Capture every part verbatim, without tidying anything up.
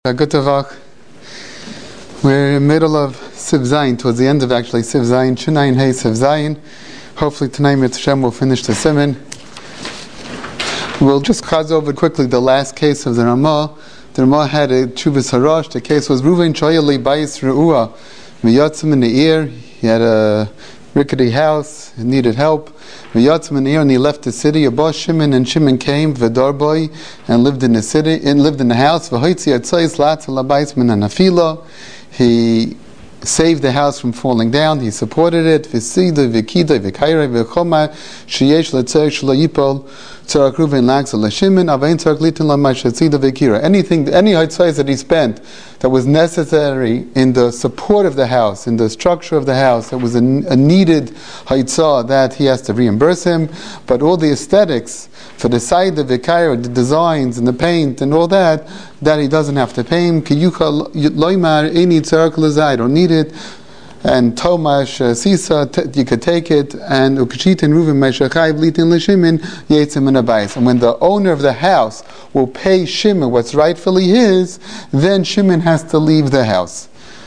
Good Tavach. We're in the middle of Siv Zayin, towards the end of actually Siv Zayin, Shunayin Hey Siv Zayin. Hopefully tonight Mitzvah Shem will finish the Siman. We'll just chaz over quickly the last case of the Ramah. The Ramah had a Chuvas Harash. The case was Ruvain Choyali Bayis Re'ua Miyatzim in the ear. He had a rickety house, he needed help. Miyatzim in the ear, and he left the city. Abba Shimon, and Shimon came V'darboy and lived in the city, and lived in the house. V'hoitzi atzayis latzel habayis min hanafila. He saved the house from falling down. He supported it. V'sidoi v'kidoi v'kairei v'chomai sheyesh letzei shlo yipol tzarak Ruvain lagzel l'Shimon avein tzarak litin l'may shetzida v'kira. Anything, any haitzais that he spent that was necessary in the support of the house, in the structure of the house, that was a, a needed haitzah, that he has to reimburse him. But all the aesthetics for the side of the kaira, the designs and the paint and all that, that he doesn't have to pay him. Kiyucha loymar any tzarak l'zai, don't need it. And Tomash uh, Sisa, t- you could take it, and Ukashit and Reuven Meshachayv Litin L'Shimon Yetzim and Abayis. And when the owner of the house will pay Shimon what's rightfully his, then Shimon has to leave the house.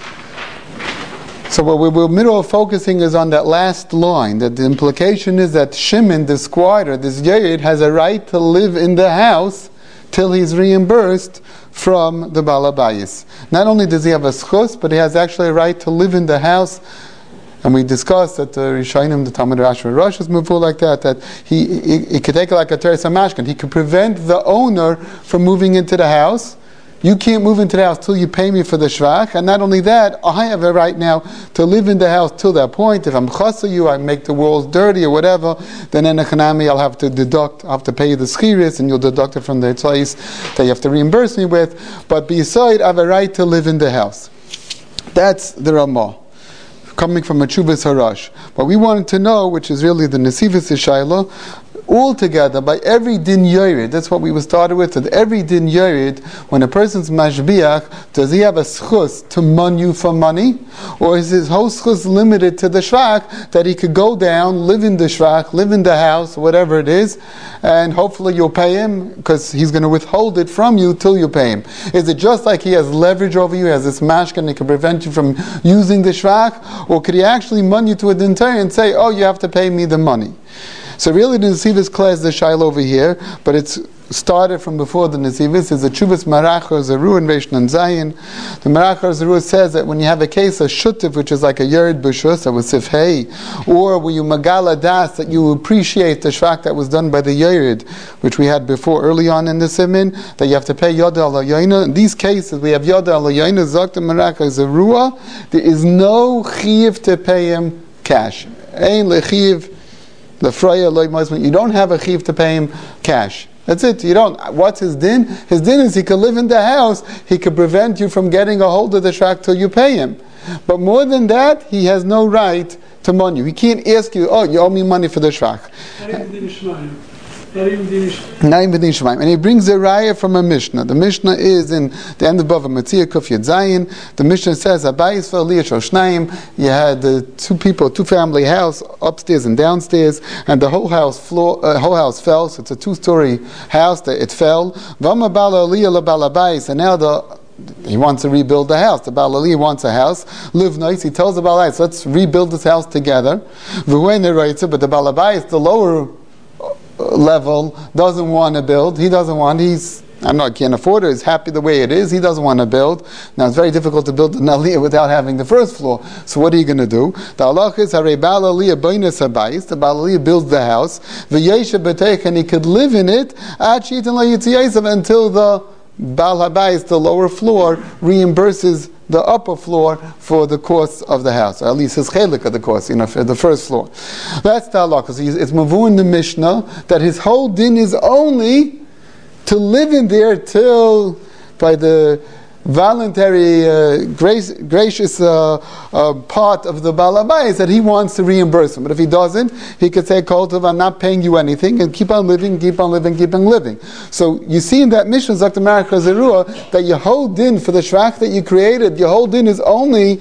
So what we're middle of focusing is on that last line, that the implication is that Shimon, the squatter, this Yerid, has a right to live in the house till he's reimbursed from the Baal HaBayis. Not only does he have a schus, but he has actually a right to live in the house. And we discussed that the Rishonim, the Talmud Rashi Rosh is moved like that, that he, he, he could take it like a Teres HaMashkan. He could prevent the owner from moving into the house. You can't move into the house till you pay me for the shvach. And not only that, I have a right now to live in the house till that point. If I'm chasa you, I make the walls dirty or whatever, then in a chanami I'll have to deduct, I'll have to pay you the schiris, and you'll deduct it from the tzais that you have to reimburse me with. But beside, I have a right to live in the house. That's the Ramah, coming from a Chuvas Harash. What we wanted to know, which is really the Nesivus Shayla, altogether, by every din yored, that's what we were started with, that every din yored, when a person's mashbiach, does he have a schus to mon you for money? Or is his whole schus limited to the shvach, that he could go down, live in the shvach, live in the house, whatever it is, and hopefully you'll pay him, because he's going to withhold it from you till you pay him? Is it just like he has leverage over you, he has this mashka, and he can prevent you from using the shvach? Or could he actually mon you to a din and say, oh, you have to pay me the money? So really the Nesivus class the shail over here, but it's started from before the Nesivus. Is a Chuvas Marachar Zeru and Veishnan Zayin. The Marachar Zeru says that when you have a case of Shutif, which is like a Yerid B'Shus, that was Sifhei, or where you Magala Das, that you appreciate the shvach that was done by the Yerid, which we had before early on in the Simin, that you have to pay Yoda Al Yaina. In these cases, we have Yoda Al Yaina, Zok the Marachar Zerua. There is no Chiv to pay him cash. Ein Lechiv. The Freya Loi Muslim, you don't have a chiv to pay him cash. That's it. You don't. What's his din? His din is he could live in the house. He could prevent you from getting a hold of the shvach till you pay him. But more than that, he has no right to mon you. He can't ask you, oh, you owe me money for the shvach. Not even Din Shemaim. And he brings a raya from a Mishnah. The Mishnah is in the end of Bava Metzia Kuf Yed Zayin. The Mishnah says, Abayis v'Aliyah Shnaim. You had the two people, two family house, upstairs and downstairs, and the whole house floor, uh, whole house fell. So it's a two-story house that it fell. V'Ama Bala Aliyah LaBala Bayis. And now the he wants to rebuild the house. The Baal Ali wants a house. Live nice. He tells the Baal Ali, let's rebuild this house together. V'Huene writes it, but the Baal Ali is the lower level, doesn't want to build. He doesn't want, he's, I don't know, can't afford it, he's happy the way it is, he doesn't want to build. Now it's very difficult to build an aliyah without having the first floor. So what are you going to do? The halach is, Harei Baal Aliyah Bainas Habayis, the Baal Aliyah builds the house, V'yesha B'teich, and he could live in it, Ad Shi'iten Lo Yitziyasav, until the Baal Habayis, the lower floor, reimburses the upper floor for the cost of the house, or at least his chelik of the cost, you know, for the first floor. That's the halakha. So it's mavu in the Mishnah that his whole din is only to live in there till, by the voluntary, uh, grace, gracious uh, uh, part of the Baal HaBayis, that he wants to reimburse him. But if he doesn't, he could say, Kol Tov, I'm not paying you anything, and keep on living, keep on living, keep on living. So you see in that mission, Zakta Marachar Zerua, that your whole din for the shvach that you created, your whole din is only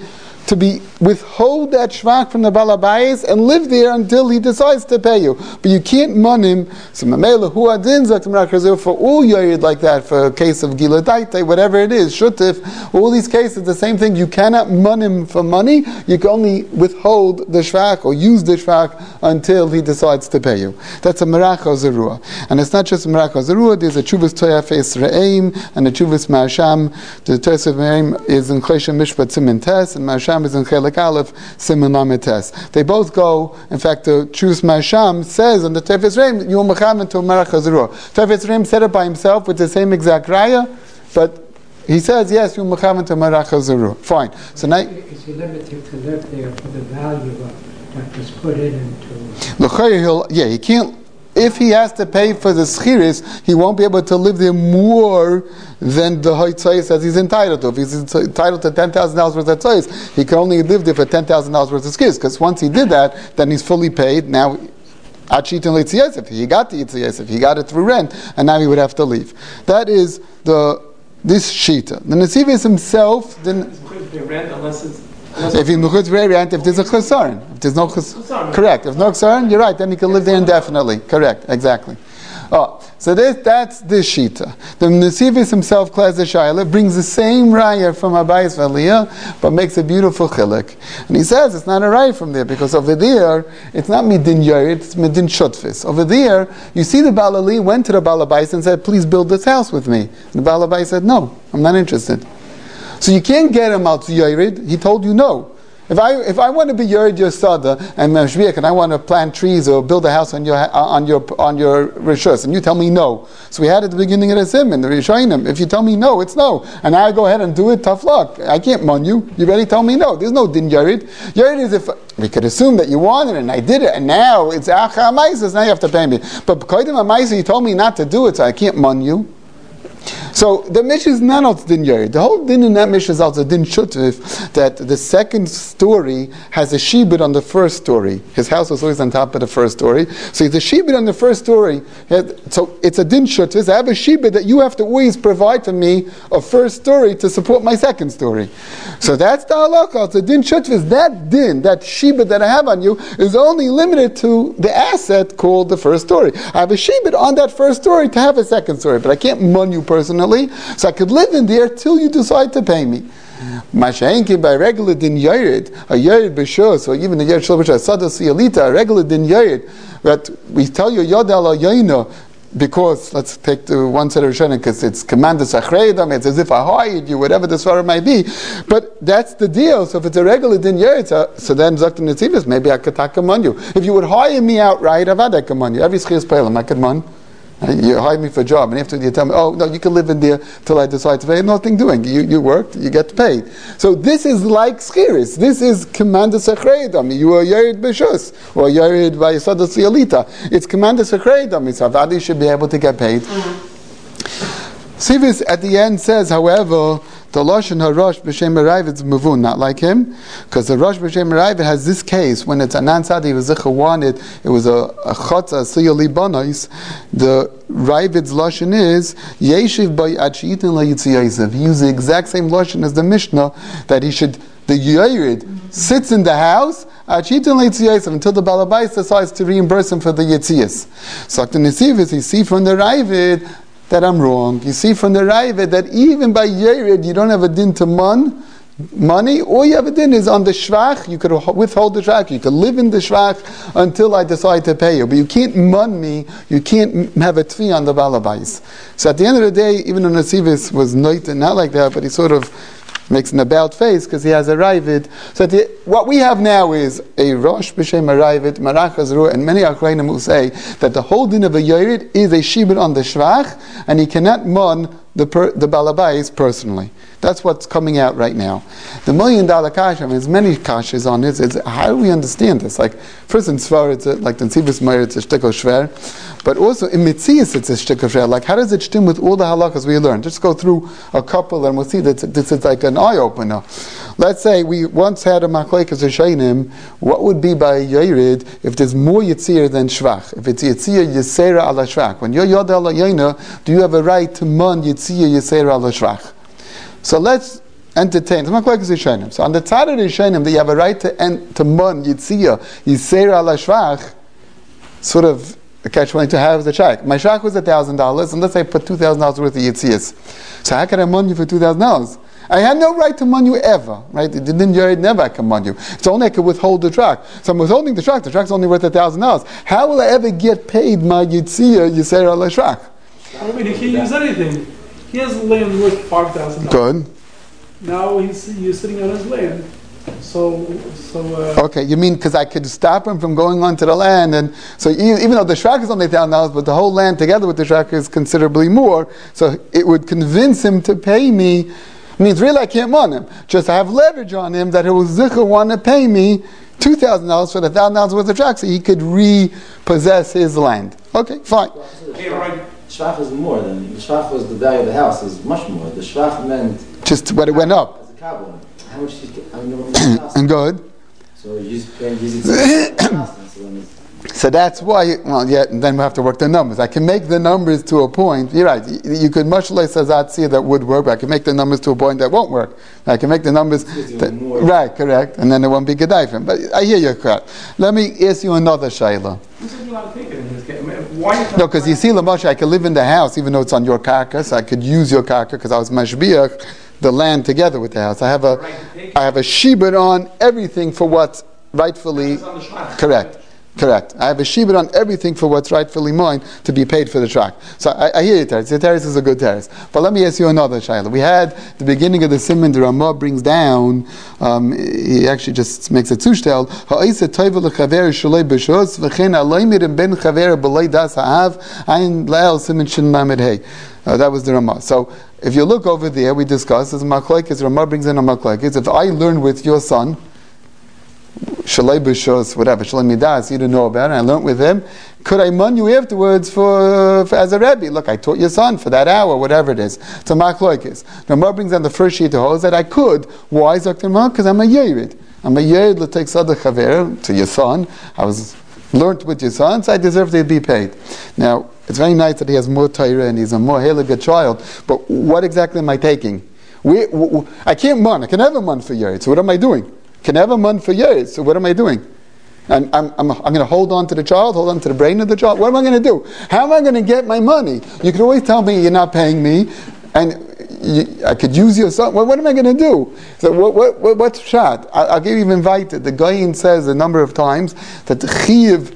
to be withhold that shvach from the balabayis and live there until he decides to pay you. But you can't mun him. So mamela hu adin zaktim for all yoyed like that, for a case of giladaite, whatever it is, shutif, all these cases, the same thing. You cannot mun him for money. You can only withhold the shvach or use the shvach until he decides to pay you. That's a meracha zerua, and it's not just a meracha zerua. There's a chuvas toyafes re'im and a chuvas ma'asham. The toyafes re'im is in choshen mishpat simin tes, and ma'asham is in Chelik Aleph, Siman Lamed Tes. They both go, in fact, the Chus Masham says on the Tefes Reim, you mechaven to Merach Hazurah. Tefes Reim said it by himself with the same exact raya, but he says, yes, you mechaven to Merach Hazurah. Fine. So now, is he limited to live there for the value of what was put in into? Yeah, he can't. If he has to pay for the schiris, he won't be able to live there more than the hoitzais as he's entitled to. If he's entitled to ten thousand dollars worth of hoitzais, he can only live there for ten thousand dollars worth of schiris, because once he did that, then he's fully paid. Now, achitin leitziyesef, he got the yitziyesef, he got it through rent, and now he would have to leave. That is the this shita. The Nesivis himself didn't. Rent unless it's If he mechutz rent, if there's a chesaron, if there's no chesaron, correct. If no chesaron, you're right. Then he can live there indefinitely. Correct, exactly. Oh, so this, that's this shita. The Nesivis himself, Klaz Shaila, brings the same raya from Abayis Valiyah, but makes a beautiful chilek. And he says it's not a raya from there, because over there, it's not midin yared, it's midin shutfis. Over there, you see the Balali went to the Balabais and said, please build this house with me. And the Balabais said, no, I'm not interested. So you can't get him out to Yored. He told you no. If I if I want to be Yored your Sada and Mashviach and I want to plant trees or build a house on your on your on your Rishus, and you tell me no. So we had at the beginning of the Sim and the Rishonim. If you tell me no, it's no. And I go ahead and do it, tough luck. I can't mon you. You already tell me no. There's no din Yored. Yored is if we could assume that you wanted it and I did it, and now it's Acha Amaisa, now you have to pay me. But Koidim Amaisa, you told me not to do it, so I can't mon you. So the Mishnah is not also din yared. The whole din in that Mishnah is also din shutiv, that the second story has a shibud on the first story. His house was always on top of the first story. So it's a shibud on the first story. So it's a din shutiv. I have a shibud that you have to always provide for me a first story to support my second story. So that's the halakha. The din shutiv, that din, that shibud that I have on you, is only limited to the asset called the first story. I have a shibud on that first story to have a second story, but I can't mon you personally. So I could live in there till you decide to pay me. Mashainki by regular din yared, a yared b'shus, or even a yared shel b'shus, sada siyalita, a regular din yared. But we tell you yodal yayna because let's take the one set of Rishonim because it's commanded sachreidam. It's as if I hired you, whatever the svara might be. But that's the deal. So if it's a regular din yared, so, so then zaktim netzivis, maybe I could take on you. If you would hire me outright, avad I could on you. Every schiyas pelim I could mon. You hire me for a job, and after you tell me, oh, no, you can live in there till I decide to pay. Nothing doing. You you worked, you get paid. So this is like schiris. This is commanded sechreidam. You are yared b'shus, or yared by Yisada Siyalita. It's commanded sechreidam. It's avadi should be able to get paid. Mm-hmm. Sivis at the end says, however, the Lashon HaRosh B'Shem Merayv is Mavun, not like him, because the Rosh B'Shem Merayv has this case, when it's Anan Sadi, it was a wanted, it was a, a Chotza, Siyali Banais, the Ravid's Lashon is, Yeshiv by Achiyitin La Yitziyaisev. He used the exact same Lashon as the Mishnah, that he should, the Yared sits in the house, Achiyitin La Yitziyaisev, until the Balabais decides to reimburse him for the Yitziyas. So the Nesivis, you see from the Ravid, that I'm wrong. You see from the Raiva that even by Yered you don't have a din to mon, money. All you have a din is on the shvach. You could withhold the shvach. You could live in the shvach until I decide to pay you. But you can't mon me. You can't have a tvi on the balabais. So at the end of the day, even though Nesivis was noit not like that, but he sort of makes an about face because he has a Ravid. So the, what we have now is a Rosh B'Shem Ravid, Marach Hazru, and many Achrayim will say that the whole din of a Yerid is a shibud on the shvach, and he cannot mon the per, the balabais personally. That's what's coming out right now. The million dollar kasha, I mean, there's many kashas on this. It's, how do we understand this? Like, first in Svar, it's a, like the Tzibus Meir, it's a shtickle shver. But also in Mitzias, it's a shtickle shver. Like, how does it stem with all the halakas we learned? Just go through a couple and we'll see that this is like an eye opener. Let's say we once had a machlekes Rishonim. What would be by Yerid if there's more yitzir than shvach? If it's yitzir yisera ala shvach. When you're yod ala yayna, do you have a right to mon yitzir yisera ala shvach? So let's entertain. So on the side of the Rishonim that you have a right to en- to mun yitzia yisera ala shvach, sort of a catch twenty-two. How is the shak? My shak was a thousand dollars, and let's say I put two thousand dollars worth of yitzias. So how can I mun you for two thousand dollars? I had no right to mun you ever, right? It didn't Yared never I can mun you. It's only I could withhold the track. So I'm withholding the track. The track's only worth a thousand dollars. How will I ever get paid my yitzia yisera ala shvach? I mean, he can't use anything. He has land worth five thousand dollars. Good. Now he's you're sitting on his land. So, so. Uh, okay, you mean because I could stop him from going onto the land, and so even, even though the shrak is only thousand dollars, but the whole land together with the shrak is considerably more. So it would convince him to pay me. Means really I can't want him. Just I have leverage on him that he will zicha want to pay me two thousand dollars for the thousand dollars worth of shrak, so he could repossess his land. Okay, fine. Hey, right. Shvach is more than the shvach was the value of the house is much more. The shvach meant just when it went up. As a carbon. How much did you, I mean, and good. So you just use it. So that's why. Well, yeah. And then we have to work the numbers. I can make the numbers to a point. You're right. You, you could much less as I'd see that would work. But I can make the numbers to a point that won't work. I can make the numbers. That, right. Correct. And then it won't be gedayfim. But I hear you correct. Let me ask you another shayla. No, because you see, Lamoshe, I could live in the house even though it's on your carcass. I could use your carcass because I was mashbiach the land together with the house. I have a, I have a shibud on everything for what's rightfully correct. Correct. I have a shibud on everything for what's rightfully mine to be paid for the track. So I, I hear you, Teres. The Teres is a good Teres. But let me ask you another shayla. We had the beginning of the Siman, the Ramah brings down, um, he actually just makes a tushtel. Ha'isa toiva l'chaver shalei b'shos v'chen alaymirim ben chaver b'lei das ha'av ayin la'el Siman shin lamed hey. That was the Ramah. So if you look over there, we discussed, as Machlekes, Ramah brings in a Machlekes, if I learn with your son, Shalei b'shos, whatever, Shalei midas, you didn't know about it, I learned with him, could I mun you afterwards for, for as a Rebbe? Look, I taught your son for that hour, whatever it is. So Machlekes. Ramah brings on the first sheet of hose that I could. Why, Doctor Ramah? Because I'm a Yerid. I'm a Yerid l'tek sadach chaver, to your son. I was learned with your son, so I deserve to be paid. Now, it's very nice that he has more Torah and he's a more halaga child, but what exactly am I taking? We, we, we, I can't mun. I can have a mun for Yerid, so what am I doing? I can have a mun for Yerid, so what am I doing? And I'm, I'm, I'm going to hold on to the child, hold on to the brain of the child. What am I going to do? How am I going to get my money? You can always tell me you're not paying me, and you, I could use your son. What, what am I going to do? So what, what, what, what's shot? I, I'll give you invited. The Gaon says a number of times that the Chiv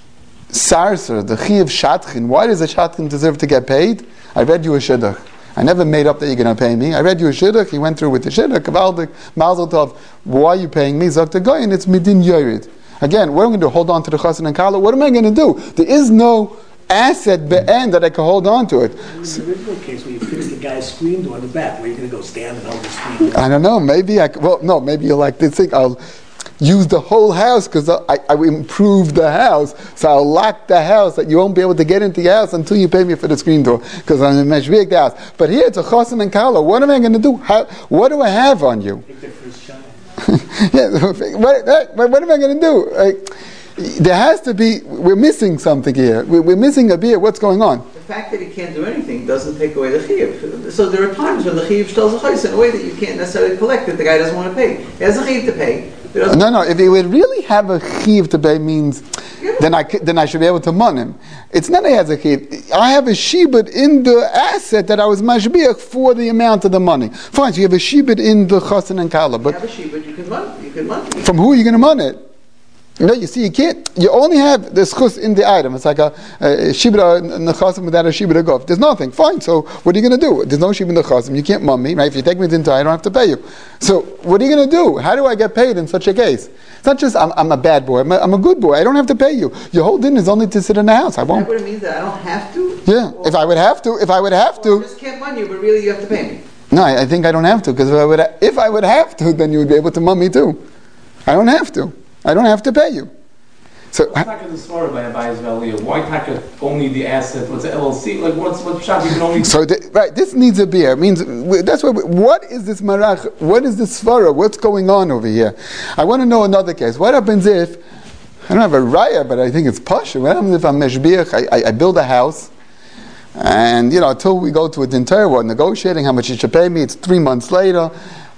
Sarser, the Chiv Shatchin, why does a Shatchin deserve to get paid? I read you a Shidduch. I never made up that you're going to pay me. I read you a Shidduch, he went through with the Shidduch, Kavaldik, Mazel Tov, why are you paying me? Zok the Gaon, it's Midin Yorid. Again, what am I going to do? Hold on to the Chassan and Kala? What am I going to do? There is no asset be'en that I can hold on to it. In the original case where you fix the guy's screen door in the back, where you're going to go stand and hold the screen door. I don't know. Maybe I, well, no, maybe you're like this thing. I'll use the whole house because I, I, I improved the house. So I'll lock the house that you won't be able to get into your house until you pay me for the screen door because I'm a meshvik the house. But here it's a Chassan and Kala. What am I going to do? How, what do I have on you? Take their first shot. yeah, what, what, what am I going to do? Like, there has to be, we're missing something here. We're, we're missing a beer. What's going on? The fact that he can't do anything doesn't take away the chiyuv. So there are times when the chiyuv tells a chayis in a way that you can't necessarily collect it. The guy doesn't want to pay. He has a chiyuv to pay. No, no. If he would really have a chiyuv to pay, means yeah. then I then I should be able to mun him. It's not that he has a chiyuv. I have a shibud in the asset that I was mashbiach for the amount of the money. Fine. So you have a shibud in the chassan and kala, but you have a shibud, you can mun. You can mun. From who are you going to mun it? No, you see, you can't. You only have the schus in the item. It's like a, a shibra nechasim without a shibra gof. There's nothing. Fine. So what are you going to do? There's no shibra nechasim. You can't mum me, right? If you take me to the I don't have to pay you. So what are you going to do? How do I get paid in such a case? It's not just I'm, I'm a bad boy. I'm a, I'm a good boy. I don't have to pay you. Your whole din is only to sit in the house. I won't. That would mean that I don't have to. Yeah. Or, if I would have to, if I would have to. I just can't mun you, but really you have to pay me. No, I, I think I don't have to because if I would, if I would have to, then you would be able to mum me too. I don't have to. I don't have to pay you. So what's taka the svara by Abaye's value? Why taka only the asset? What's the L L C? Like what's what's shot? You can only. So the, right, this needs a beer. It means that's what. We, what is this marach? What is this svara? What's going on over here? I want to know another case. What happens if I don't have a raya, but I think it's pasha? What happens if I'm meshbiach? I, I, I build a house, and you know until we go to a entire one negotiating how much you should pay me. It's three months later.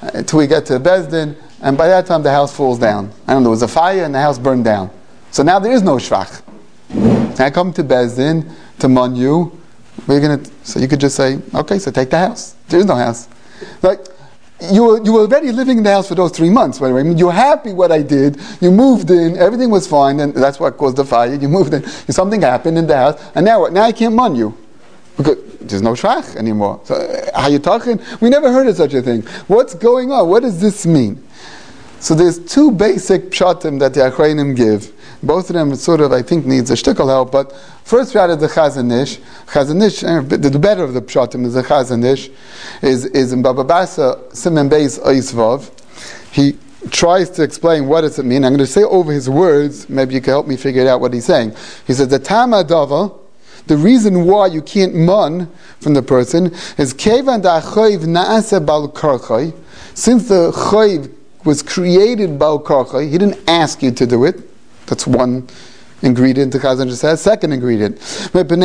until we get to Beis Din, and by that time the house falls down. I don't know, there was a fire and the house burned down. So now there is no shvach. I come to Beis Din to mon you. We're gonna. So you could just say, okay, so take the house. There is no house. Like you were, you were already living in the house for those three months. By the way, I mean, you're happy what I did. You moved in, everything was fine, and that's what caused the fire. You moved in, something happened in the house, and now what? Now I can't mon you because there's no shvach anymore. So uh, how you talking? We never heard of such a thing. What's going on? What does this mean? So there's two basic pshatim that the Achrayim give. Both of them sort of, I think, needs a shtickle help, but first pshat is the Chazon Ish. Chazon Ish, the better of the pshatim is the Chazon Ish, is, is in Baba Basa, Simen Beis Oisvav. He tries to explain what does it mean. I'm going to say over his words, maybe you can help me figure out what he's saying. He says, the Tama Dava, the reason why you can't mun from the person, is Kevan da Choiv Naase Bal Karchai, since the Choiv was created Bal Karchai, he didn't ask you to do it. That's one ingredient the Chazon Ish says. Second ingredient, I don't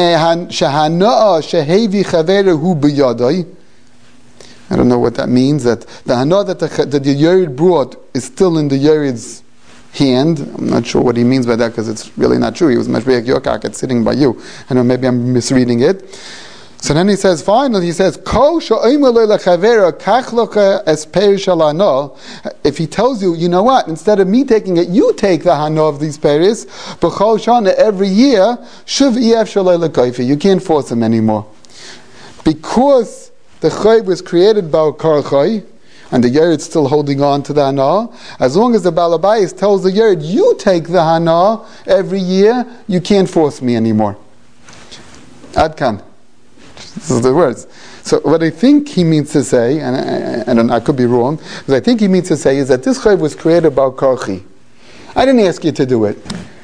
know what that means. That the hana that the, that the Yerid brought is still in the Yerid's hand. I'm not sure what he means by that because it's really not true. He was mashbiach yokak, it's sitting by you. I know maybe I'm misreading it. So then he says, finally, he says, if he tells you, you know what, instead of me taking it, you take the hana of these peris, every year, you can't force him anymore. Because the chay was created by karchay, and the yerid still holding on to the hana, as long as the balabais tells the yerid, you take the hana every year, you can't force me anymore. Adkan. This is the words. So what I think he means to say, and I, I, don't, I could be wrong, what I think he means to say is that this chayv was created by karchi. I didn't ask you to do it.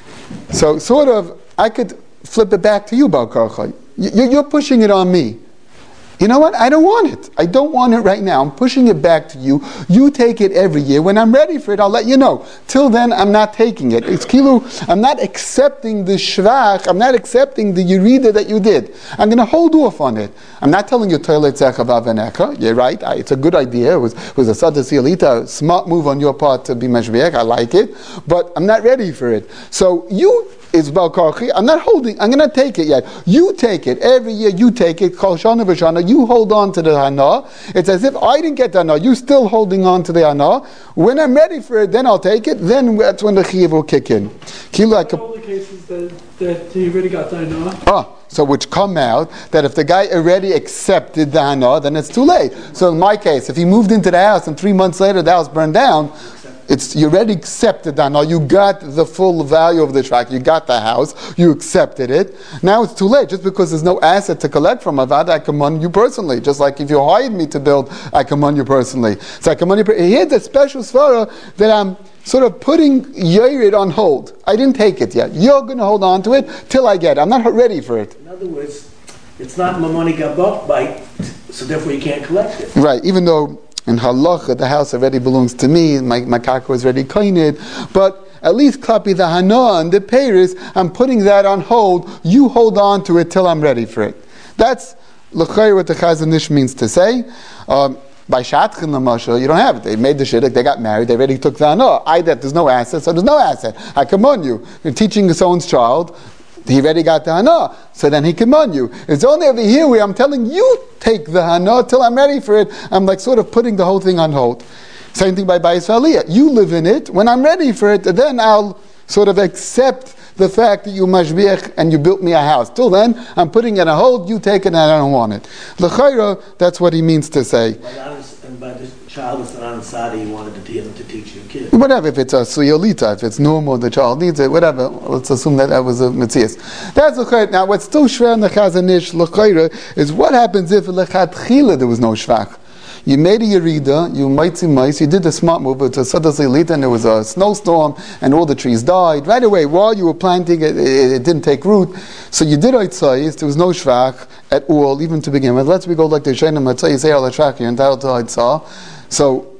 So sort of, I could flip it back to you, Baal Karchai. You, you're pushing it on me. You know what? I don't want it. I don't want it right now. I'm pushing it back to you. You take it every year. When I'm ready for it, I'll let you know. Till then, I'm not taking it. It's kilu. I'm not accepting the shvach. I'm not accepting the yerida that you did. I'm going to hold off on it. I'm not telling you toilet zecha. You're right. I, it's a good idea. It was, it was a sadasialita, smart move on your part to be meshviach. I like it, but I'm not ready for it. So you. Is Baal Karchi. I'm not holding, I'm going to take it yet. You take it. Every year you take it. Kol shana v'shana. You hold on to the hana. It's as if I didn't get the hana. You're still holding on to the hana. When I'm ready for it, then I'll take it. Then that's when the chiyuv will kick in. Like all the cases that, that he already got the hana. Ah, so which come out that if the guy already accepted the hana, then it's too late. So in my case, if he moved into the house and three months later the house burned down, It's you already accepted that. Now you got the full value of the track. You got the house. You accepted it. Now it's too late. Just because there's no asset to collect from Avad, I command you personally. Just like if you hired me to build, I command you personally. So I command you. Here's a special svara that I'm sort of putting Yerid on hold. I didn't take it yet. You're going to hold on to it till I get it. I'm not ready for it. In other words, it's not my money got bought by, so therefore you can't collect it. Right. Even though. In halacha, the house already belongs to me. My my kaka was already koined, but at least klapi the hana and the peiris, I'm putting that on hold. You hold on to it till I'm ready for it. That's l'chayr what the Chazon Ish means to say. Um, by shatchin l'mashal, you don't have it. They made the shidduch, they got married, they already took the hana. I that there's no asset, so there's no asset. I come on you. You're teaching his own child. He already got the hana, so then he can on you. It's only over here where I'm telling you take the hana till I'm ready for it. I'm like sort of putting the whole thing on hold. Same thing by Bayis Aliyah. You live in it. When I'm ready for it, then I'll sort of accept the fact that you mashbiach and you built me a house. Till then, I'm putting it on hold. You take it and I don't want it. L'chayra, that's what he means to say. And by the child is not on the side, he wanted to teach him to teach your kid. Whatever, if it's a suyolita, if it's normal, the child needs it, whatever, let's assume that that was a mitzias. That's l'chayra. Now, what's still shver in the Chazon Ish, l'chayra, is what happens if l'chatchila there was no shvach. You made a yerida, you might see mice, you did the smart move, it's a sadasilita, and there was a snowstorm, and all the trees died. Right away, while you were planting it, it, it didn't take root. So you did Eitzais, there was no shvach at all, even to begin with. Let's we go like the Shainim Matzai, say al Shvach, you're entitled to Eitzah. So,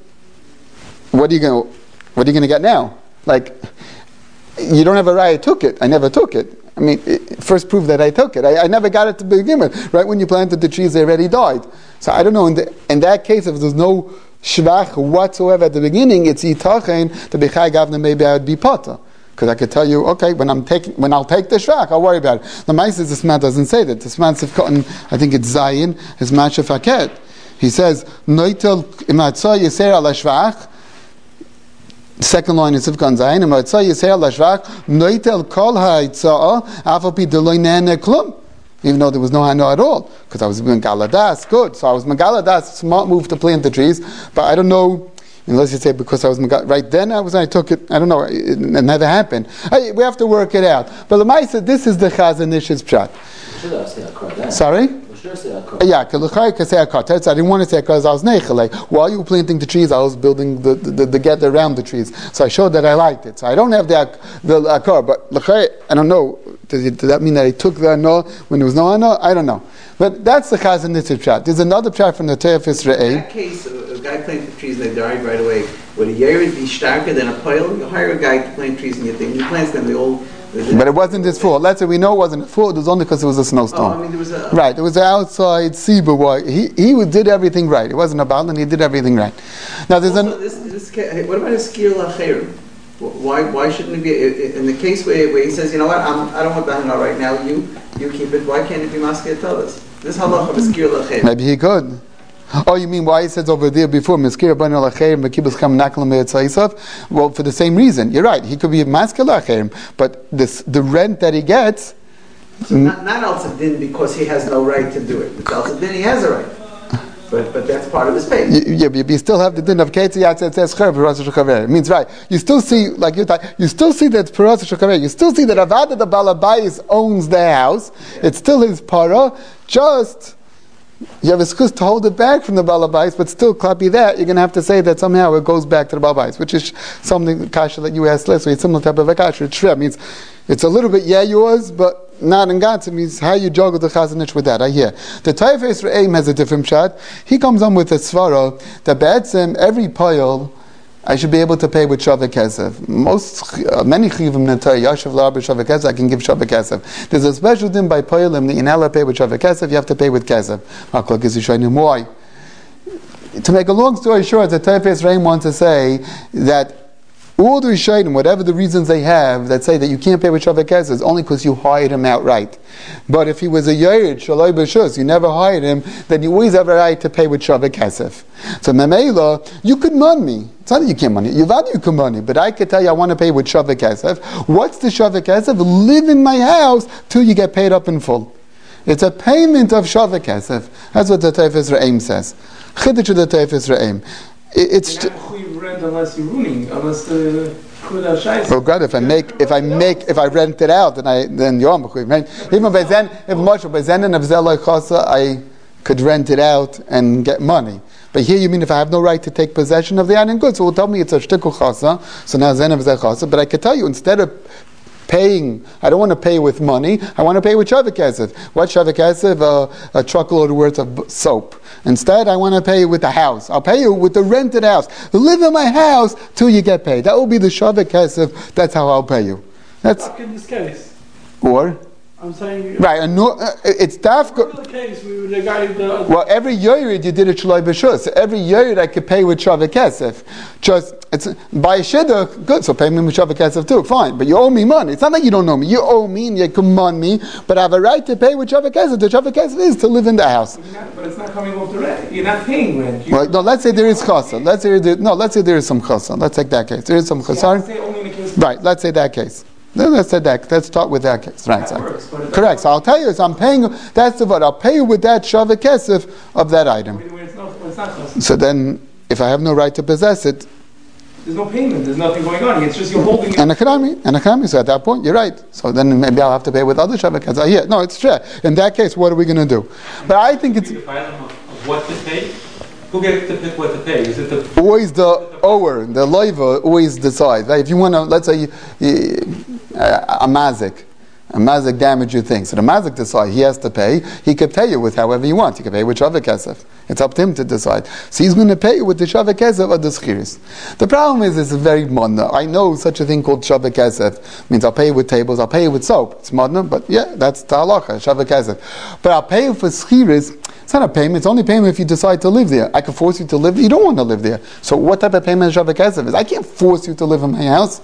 what are you going to, what are you going to get now? Like, you don't have a right, I took it, I never took it. I mean, it first proof that I took it. I, I never got it to begin with. Right when you planted the trees, they already died. So I don't know. In, the, in that case, if there's no shvach whatsoever at the beginning, it's yitachen the bechai gavna, maybe I would be potter. Because I could tell you, okay, when I'm taking, when I'll take the shvach, I'll worry about it. The Ma'aser, this man doesn't say that. This man Sivkotan, I think it's Zayin, is Masha Faket. He says, Noitel imatzah yiser al shvach. Second line is Sivkon Zayin, imatzah yiser al shvach. Noitel kol ha'itza'a afapi deloy nene klum. Even though there was no hano at all, because I was doing galadas, good. So I was megaladas, smart move to plant the trees, but I don't know. Unless you say because I was right then, I was I took it. I don't know. It, it never happened. I, we have to work it out. But the Ma'aser, this is the Chazon Ish's pshat. Sorry. Yeah, I didn't want to say because I was nechale. While you were planting the trees, I was building the the, the, the get around the trees. So I showed that I liked it. So I don't have the the akar, but I don't know. Does, it, does that mean that I took the ano when there was no ano? I don't know. But that's the Chazon Ish's pshat. There's another pshat from the Te'ef Israel. In that case, a guy planted trees and they died right away. Would a yerid be starker than a pile? You hire a guy to plant trees and you think he plants them, they all. But it wasn't his fault. Let's say we know it wasn't his fault. It was only because it was a snowstorm. Oh, I mean, there was a, right. It was outside Siba. He he did everything right. It wasn't a Baal, and he did everything right. Now there's also, an. This, this, what about a skir lacherim? Why why shouldn't it be in the case where, where he says, you know what, I'm, I don't want the hana right now. You you keep it. Why can't it be maskir others? This halacha of a skir lacherim. Maybe he could. Oh, you mean why he says over there before Miskir Bani Lacherim Mekibus Cham Naklam Me'etzayisav? Well, for the same reason. You're right. He could be a Maskir Lacherim, but this the rent that he gets. So not not Al Tzadin because he has no right to do it. But Al Tzadin he has a right. But but that's part of his payment. Yeah, but you still have the din of Ketzi Yatzet says Cher Peras Shekaver. It means right. You still see like you you still see that Peras Shekaver. You still see that Avada the Balabais owns the house. Yeah. It's still his para. Just. You have a schus to hold it back from the Balabais, but still, klapi that, you're going to have to say that somehow it goes back to the Balabais, which is something, kasha, that you asked last week. It's similar type of a kasha. It's shre. Means it's a little bit, yeah, yours, but not in God's. It means how you juggle the Chazon Ish with that. I hear. The Te'ef Israel has a different shot. He comes on with a svara that be'etzem, every pile, I should be able to pay with Shaveh Kesef. Most, uh, many chiyuvim netay yashav la'ar b'Shaveh Kesef. I can give Shaveh Kesef. There's a special din by Poyalim that you're not allowed to pay with Shaveh Kesef. You have to pay with Kesef. Why? To make a long story short, the Te'ef Yisrael wants to say that all the Rishayim, whatever the reasons they have, that say that you can't pay with Shaveh Kesef, is only because you hired him outright. But if he was a Yerid, Shaloi B'Shus, you never hired him, then you always have a right to pay with Shaveh Kesef. So Memela, you could mon me. It's not that you can't money. You value you can money, but I could tell you I want to pay with Shaveh Kesef. What's the Shaveh Kesef? Live in my house till you get paid up in full. It's a payment of Shaveh Kesef. That's what the Te'ef Yisrael says. Chiddush of the Te'ef Yisrael. It's you're not st- rent unless you're ruining, unless the oh God! If I make, if I make, if I rent it out, then I then you're mechuyev, right? Even by then, if much by then and if zelay chasa, I could rent it out and get money. But here you mean if I have no right to take possession of the iron goods, so will tell me it's a shtickul chasa. So now zen of chasa, but I could tell you instead of paying, I don't want to pay with money. I want to pay with Shaveh Kesef. What Shaveh Kesef? Uh, a truckload worth of soap. Instead, I want to pay with the house. I'll pay you with the rented house. Live in my house till you get paid. That will be the Shaveh Kesef. That's how I'll pay you. That's in this case. Or. I'm saying right, and no, uh, it's dafka. The case, we would regard the well, every yerid you did a shaloi b'shus. Every yerid I could pay with Shaveh Kesef. Just it's by a shidduch, good. So pay me with Shaveh Kesef too, fine. But you owe me money. It's not like you don't know me. You owe me and you command me. But I have a right to pay with Shaveh Kesef. The Shaveh Kesef is to live in the house. But, not, but it's not coming off the rent. You're not paying rent. Well, no, let's say there is chasa. Let's say there, no. Let's say there is some chasa. Let's take that case. There is some chasar. Right. Let's say that case. Let's say that. Let's start with that case. Right. That works, correct. So I'll tell you, so I'm paying. That's the what I'll pay you with that Shaveh Kesef of that item. It's not, it's not so then, if I have no right to possess it, there's no payment. There's nothing going on. It's just you're holding it. An economy, an economy. So at that point, you're right. So then maybe I'll have to pay with other Shaveh Kesef. Yeah. No, it's true. In that case, what are we going to do? But I think it's what to pay. Who gets to pick what to pay? Is it the always the ower, the loiva always decides. Right? If you want to, let's say, uh, a mazik, A mazik damaged your thing. So the mazik decides he has to pay. He could pay you with however he wants. He could pay with shaveh kesef. It's up to him to decide. So he's going to pay you with the shaveh kesef or the schiris. The problem is it's very modern. I know such a thing called shaveh kesef. Means I'll pay you with tables, I'll pay you with soap. It's modern, but yeah, that's the halacha, shaveh kesef. But I'll pay you for schiris. It's not a payment. It's only payment if you decide to live there. I can force you to live there. You don't want to live there. So what type of payment shaveh kesef is? I can't force you to live in my house.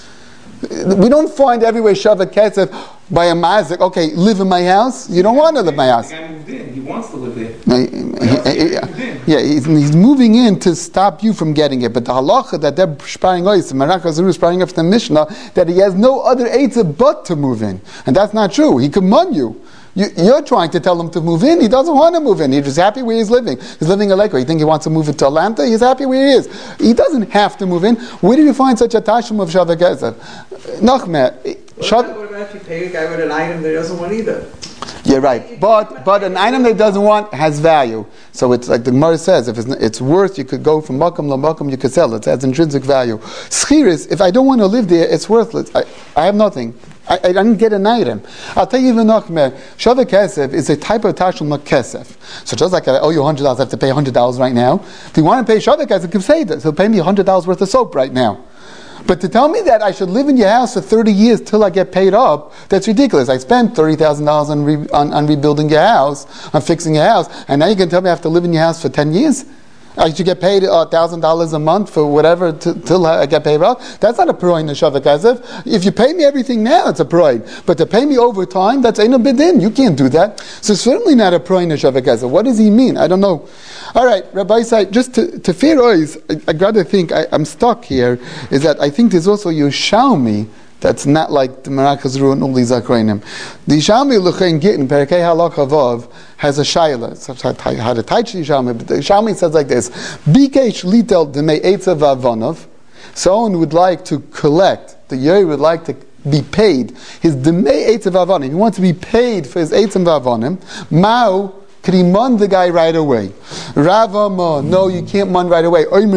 We don't find everywhere shaveh kesef by a mazik. Okay, live in my house. You don't want to live in my house. The guy moved in. He wants to live there. He, he, he, yeah, he's, he's moving in to stop you from getting it. But the halacha that they're sparing ois, Marak Hazuru is sparing up from the Mishnah, that he has no other eitzah but to move in, and that's not true. He can mun you. You, you're trying to tell him to move in. He doesn't want to move in. He's just happy where he's living. He's living in Lakewood. You think he wants to move into Atlanta? He's happy where he is. He doesn't have to move in. Where did you find such a tashum of shaveh kesef? Nachmeh. What about if you pay a guy with an item that he doesn't want either? You're right, but but an item that he doesn't want has value. So it's like the Gemara says, if it's, it's worth, you could go from makom to makom, you could sell it. It has intrinsic value. Schiris, if I don't want to live there, it's worthless. I, I have nothing. I, I didn't get an item. I'll tell you even Nachmeh, shaveh kesef is a type of tashum like kesef. So just like I owe you one hundred dollars, I have to pay one hundred dollars right now. If you want to pay shaveh kesef, you can say that. So pay me one hundred dollars worth of soap right now. But to tell me that I should live in your house for thirty years till I get paid up, that's ridiculous. I spent thirty thousand dollars on, re, on, on rebuilding your house, on fixing your house, and now you're going to tell me I have to live in your house for ten years? I should get paid one thousand dollars a month for whatever t- till I get paid up? That's not a proin in shaveh kesef. If you pay me everything now, it's a proin. But to pay me over time, that's ain't a bidin. You can't do that. So it's certainly not a proin in shaveh kesef. What does he mean? I don't know. All right, Rabbi Isai, just to, to fair ois, I, I'd rather think, I, I'm stuck here, is that I think there's also Yerushalmi that's not like the Marak Hazuru and all these Akrainim. The Yerushalmi L'chein Gittin, Perekei Halach Havav, has a shayla. So how to teach the Yerushalmi, but the Yerushalmi says like this: Bikei shlitel demei eitzav avanav. Someone would like to collect, the Yeri would like to be paid his demei eitzav avanim. He wants to be paid for his eitzav avanim. Mao. Could he mun the guy right away? Rava ma, no, you can't mun right away. Wait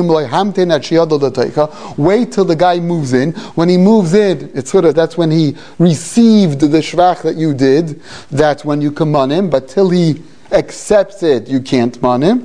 till the guy moves in. When he moves in, it's sort of, that's when he received the shvach that you did. That's when you can mun him. But till he accepts it, you can't mun him. And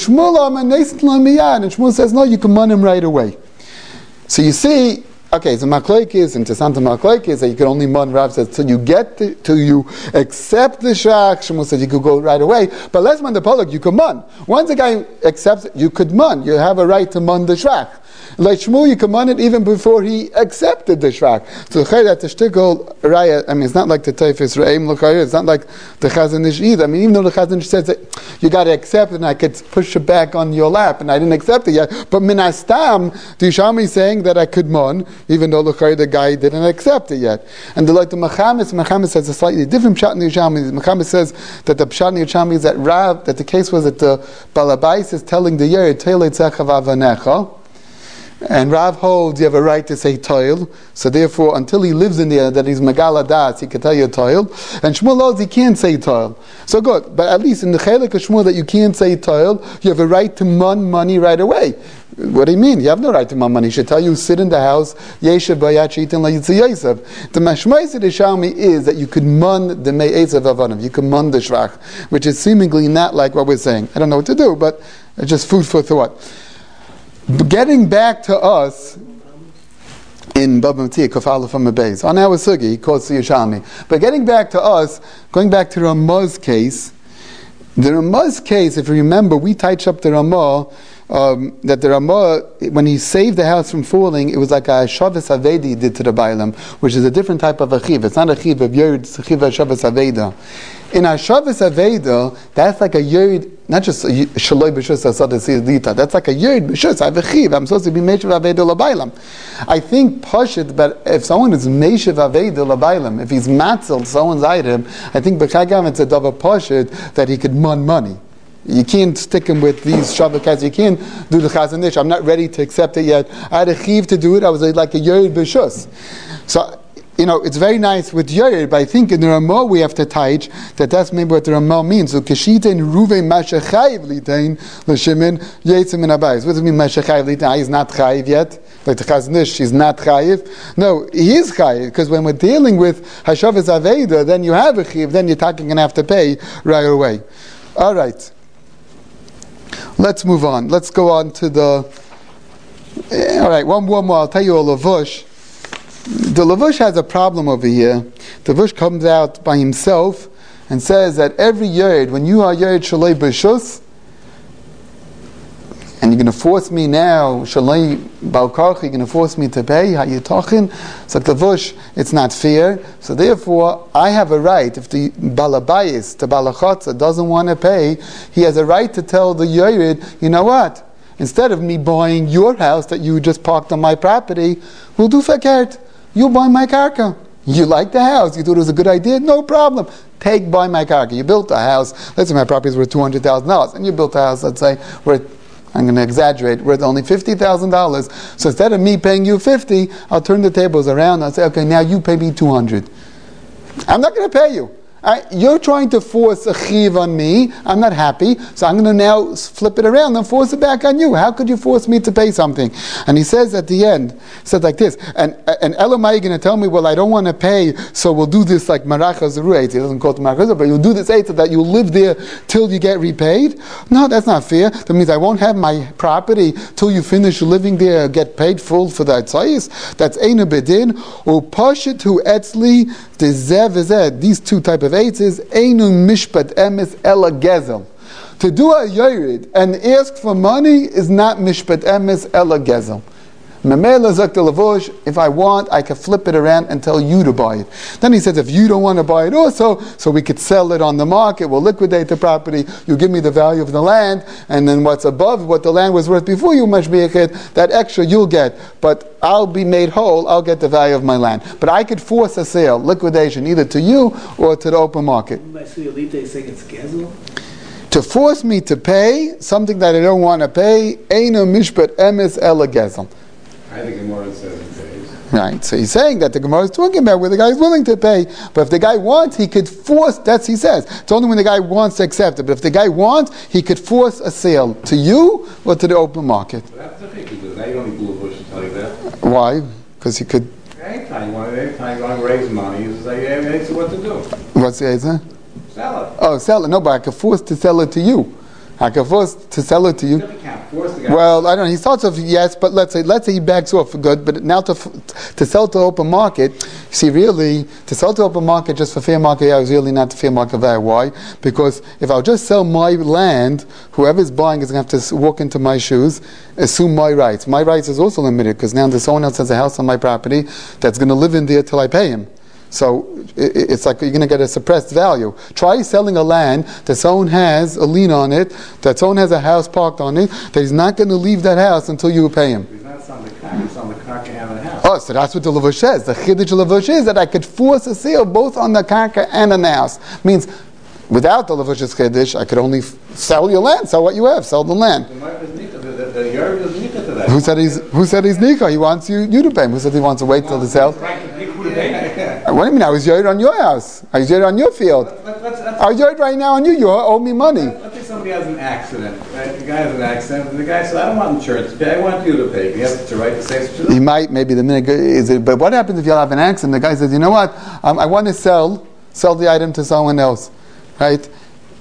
Shmuel says, no, you can mun him right away. So you see, okay, so Machlokes and Tesanta Machlokes that you can only mun. Rav says till you get the, till you accept the shach. Shmuel says you could go right away, but less man the polak you could mun. Once the guy accepts it, you could mun. You have a right to mun the shach. Like Shmuel, you can mun it even before he accepted the shvach. So that's a shtickle raya. I mean, it's not like the Taifis Re'im L'chayir. It's not like the Chazon Ish either. I mean, even though the Chazon Ish says that you got to accept it, and I could push it back on your lap, and I didn't accept it yet. But Minastam, the Yerushalmi is saying that I could mun, even though L'chayir the guy didn't accept it yet. And the like the Mechamis, Mechamis says a slightly different pshat in the Yerushalmi. Mechamis says that the pshat in the Yerushalmi is that Rav, that the case was that the Balabais is telling the Yer, Teilei Tzechav Avanecha. And Rav holds you have a right to say toil, so therefore until he lives in there that he's Megala Das, he can tell you toil. And Shmuel holds he can't say toil. So good, but at least in the Chelik of Shmuel that you can't say toil, you have a right to mun money right away. What do you mean? You have no right to mun money. He should tell you sit in the house, Yeshev Bayach Yitin La Yitzay Yosef. The Mashmais of the Yerushalmi is that you could mun the Me'ezav Avanim, you could mun the Shvach, which is seemingly not like what we're saying. I don't know what to do, but it's just food for thought. Getting back to us in Bava Metzia, Kafala from a base. On our sugi, he calls the Yerushalmi. But getting back to us, going back to the Ramah's case, the Ramah's case, if you remember, we touched up the Ramah, um, that the Ramah, when he saved the house from falling, it was like a Shavis Avedi did to the Bailam, which is a different type of a chiv. It's not a chiv of Yerd, it's a chiv of Shavis Aveda. In a Shavis Aveda, that's like a Yerd, not just a Shaloi B'Shus Asad Dita, that's like a Yerd B'Shus, I have a chiv, I'm supposed to be Meshiv Aveda L'Bailam. I think Pashit, but if someone is Meshiv Aveda L'Bailam, if he's Matzel, someone's item, I think B'Chagam it's a Dava Pashit that he could mun money. You can't stick him with these Shabbat. You can't do the Chazon I'm not ready to accept it yet. I had a chiv to do it. I was like a Yerid B'Shus. So you know, it's very nice with Yored, but I think in the Ramah we have to teach that that's maybe what the Ramah means. So, Keshitein Ruve Mashachayiv Litein L'Shimin Yetzim in Abayis. What does it mean Mashachayiv Litein? He's not Chayiv yet. Like the Chaznish, she's not Chayiv. No, he is Chayiv, because when we're dealing with Hashavas Aveda, then you have a Chayiv, then you're talking going to have to pay right away. All right. Let's move on. Let's go on to the... All right, one, one more. I'll tell you a Lavush. The Lavush has a problem over here. The Lavush comes out by himself and says that every Yered, when you are Yered Shalei B'Shus, and you're going to force me now, Shalei Balkarch, you're going to force me to pay, how you talking? It's like Lavush, it's not fair. So therefore, I have a right, if the Balabayis, the Balachotza, doesn't want to pay, he has a right to tell the Yered, you know what? Instead of me buying your house that you just parked on my property, we'll do fakert. You buy my karka. You like the house. You thought it was a good idea? No problem. Take buy my karka. You built a house. Let's say my property is worth two hundred thousand dollars. And you built a house, let's say, worth, I'm going to exaggerate, worth only fifty thousand dollars. So instead of me paying you fifty, I'll turn the tables around. I'll say, okay, now you pay me two hundred. I'm not going to pay you. I, you're trying to force a chiv on me. I'm not happy, so I'm going to now flip it around and force it back on you. How could you force me to pay something? And he says at the end, he says like this, and and Elamai, you're going to tell me, well, I don't want to pay, so we'll do this like Maracha Zeru Eitz. He doesn't call it Maracha Zeru, but you'll do this Eitz so that you'll live there till you get repaid? No, that's not fair. That means I won't have my property till you finish living there, get paid full for that size. That's Eina Bedin, or Pashit Hu Etzli, these two type of eitzes, Einu Mishpat Emes Ela Gezel. To do a Yerid and ask for money is not Mishpat Emes Ela Gezel. Memela Zak de Lavush, if I want, I can flip it around and tell you to buy it. Then he says, if you don't want to buy it also, so we could sell it on the market, we'll liquidate the property, you give me the value of the land, and then what's above what the land was worth before you mashbiach, that extra you'll get. But I'll be made whole, I'll get the value of my land. But I could force a sale, liquidation, either to you or to the open market. To force me to pay something that I don't want to pay, Eino Mishpat Emes Ela Gezel. I think the Gemara says it pays. Right, so he's saying that the Gemara is talking about where the guy is willing to pay, but if the guy wants, he could force, that's he says. It's only when the guy wants to accept it, but if the guy wants, he could force a sale to you or to the open market. But that's the thing, because now you don't need Bush to tell you that. Why? Because he could... Anytime you want to, anytime you want to raise money, you say, hey, hey, what to do. What's the answer? Sell it. Oh, sell it. No, but I could force to sell it to you. I can force to sell it to you. You can't force the guy. Well, I don't know. He starts off yes, but let's say let's say he backs off for good. But now to to sell to open market, see, really to sell to open market just for fair market, yeah, is really not the fair market value. Why? Because if I'll just sell my land, whoever's buying is going to have to walk into my shoes, assume my rights. My rights is also limited because now there's someone else has a house on my property that's going to live in there till I pay him. So it's like you're going to get a suppressed value. Try selling a land that someone has a lien on it, that someone has a house parked on it, that he's not going to leave that house until you pay him. He's not selling the car, he's selling the car and the house. Oh, so that's what the Lavush says. The Chiddush Lavush is that I could force a sale both on the karka and on the house. Means without the Lavush's Chiddush, I could only f- sell your land, sell what you have, sell the land. The yard is nika to that. Who said he's Who said he's nika? He wants you you to pay him. Who said he wants to wait till the sale? What do you mean? I was yard on your house. I was yard on your field. Let's, let's, let's, I was yard right now on you. You owe me money. let's say somebody has an accident. Right? The guy has an accident, and the guy says, "I don't want insurance to pay. I want you to pay." He has the right to say such a thing. He might, maybe the minute is it. But what happens if you have an accident? The guy says, "You know what? Um, I want to sell sell the item to someone else." Right?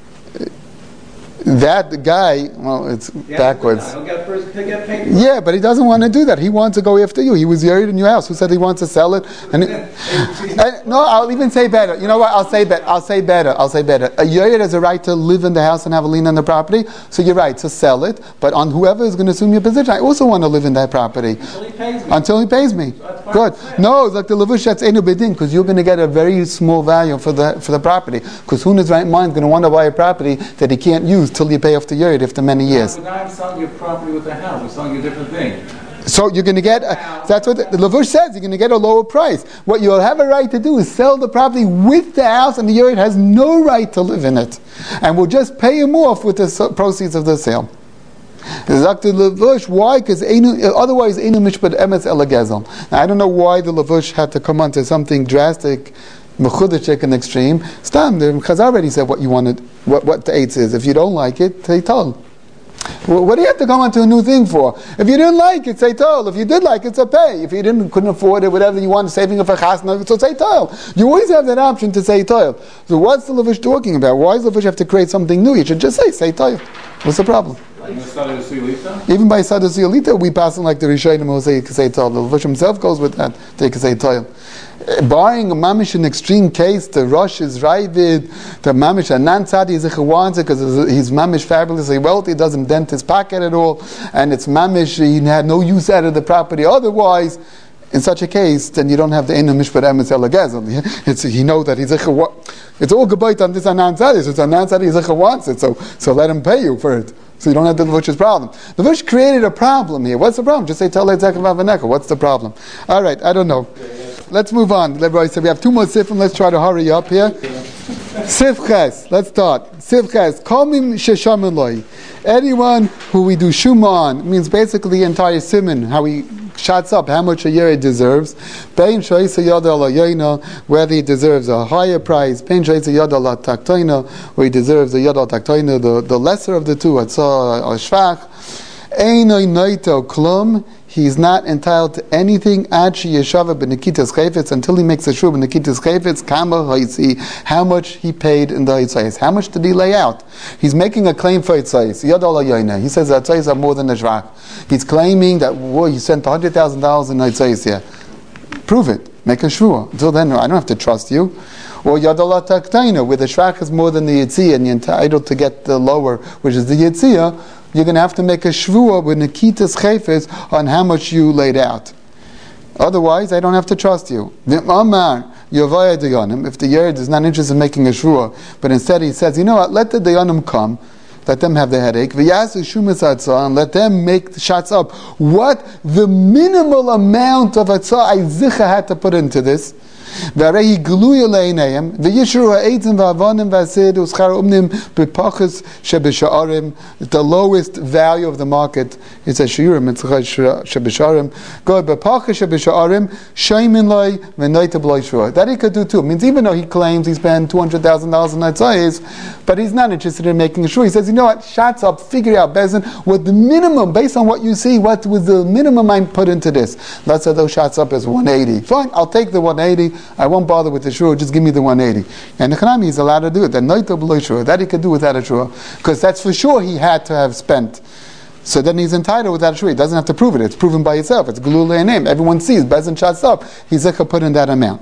That guy, well, it's yeah, backwards. He'll get first, he'll get paid. Yeah, but he doesn't want to do that. He wants to go after you. He was buried in your house. Who said he wants to sell it? And, it, and no, I'll even say better. You know what? I'll say better. I'll say better. I'll say better. A Yored has a right to live in the house and have a lien on the property. So you're right to sell it. But on whoever is going to assume your position, I also want to live in that property until he pays me. Until he pays me. So good. No, it's like the Levush that's Einu Bedin, because you're going to get a very small value for the for the property. Because who in his right mind is going to want to buy a property that he can't use till you pay off the Yored after many years? But now I'm selling you property with the house. I'm selling you a different thing. So you're going to get, a, that's what the, the Levush says, you're going to get a lower price. What you'll have a right to do is sell the property with the house, and the Yored has no right to live in it. And we'll just pay him off with the proceeds of the sale. Zakti levush. Why? Because otherwise, einu mishpat emes elagezel. Now, I don't know why the levush had to come onto something drastic, mechudachik and extreme. Stam, the Chazal already said what you wanted, what what the eitz is. If you don't like it, say tol. What do you have to come onto a new thing for? If you didn't like it, say tol. If you did like it, say pay. If you didn't, couldn't afford it, whatever you want, saving it for chasna, so say tol. You always have that option to say tol. So what's the levush talking about? Why does the levush have to create something new? You should just say, say tol. What's the problem? Even by Sada Siyalita, we pass on like the Rishonim who say say tol. The levush himself goes with that. They can say tol. Barring a mamish in extreme case, the Rosh is Ravid, the mamish a non-tzadi is a chawanta because he's mamish fabulously wealthy, doesn't dent his pocket at all, and it's mamish, he had no use out of the property otherwise. In such a case, then you don't have the einu mishpat emes elagezel. It's you know that he's a chawanta. It's all gebayt on this non-tzadi, so it's a non-tzadi he's a chawanta, so so let him pay you for it. So you don't have the levush's problem. The levush created a problem here. What's the problem? Just say tell What's the problem? All right, I don't know. Let's move on. Everybody said we have two more sifrim. Let's try to hurry up here. Sifches. Let's start. Sifches. Komim shesham eloi. Anyone who we do shuma on means basically the entire simon, how he shots up how much a year deserves. Bein shoysa yada la yoina, whether he deserves a higher price. Bein shoysa yada la taktoina, where he deserves a yada taktoina, the the lesser of the two. Atzah or shvach. Einoi noito klum. He's not entitled to anything achi yeshava b'nekitas chayfetz until he makes a shul b'nekitas chayfetz kama haitzi, how much he paid in the hitzayis. How much did he lay out? He's making a claim for hitzayis. Yadol hayoyna. He says the hitzayis are more than the shvach. He's claiming that whoa, you spent one hundred thousand dollars in hitzayis here. Prove it. Make a shua. Until then, I don't have to trust you. Or yadol taktaina, where the shvach is more than the yitziyah and you're entitled to get the lower, which is the yitziyah. You're going to have to make a shvuah with nekitas chayfetz on how much you laid out. Otherwise, I don't have to trust you. If the Yerid is not interested in making a shvuah, but instead he says, you know what, let the dayanim come, let them have the headache, and let them make the shots up. What the minimal amount of atzah I zicha had to put into this. The lowest value of the market is a shiurim. It's shebisharim. Go bepachas shebisharim sheimin loy v'noita b'loy shua. That he could do too. It means even though he claims he spent two hundred thousand dollars on atzayis, but he's not interested in making a shua. He says, you know what? Shots up. Figure out bezin what the minimum, based on what you see, what was the minimum I put into this. Let's say those shots up is one eighty. Fine, I'll take the one eighty. I won't bother with the shua, just give me the one eighty. And the Chanami is allowed to do it. That he could do without a shua, because that's for sure he had to have spent. So then he's entitled without a shua. He doesn't have to prove it. It's proven by itself. It's glule name. Everyone sees. Bezin shots up. He's zeka put in that amount.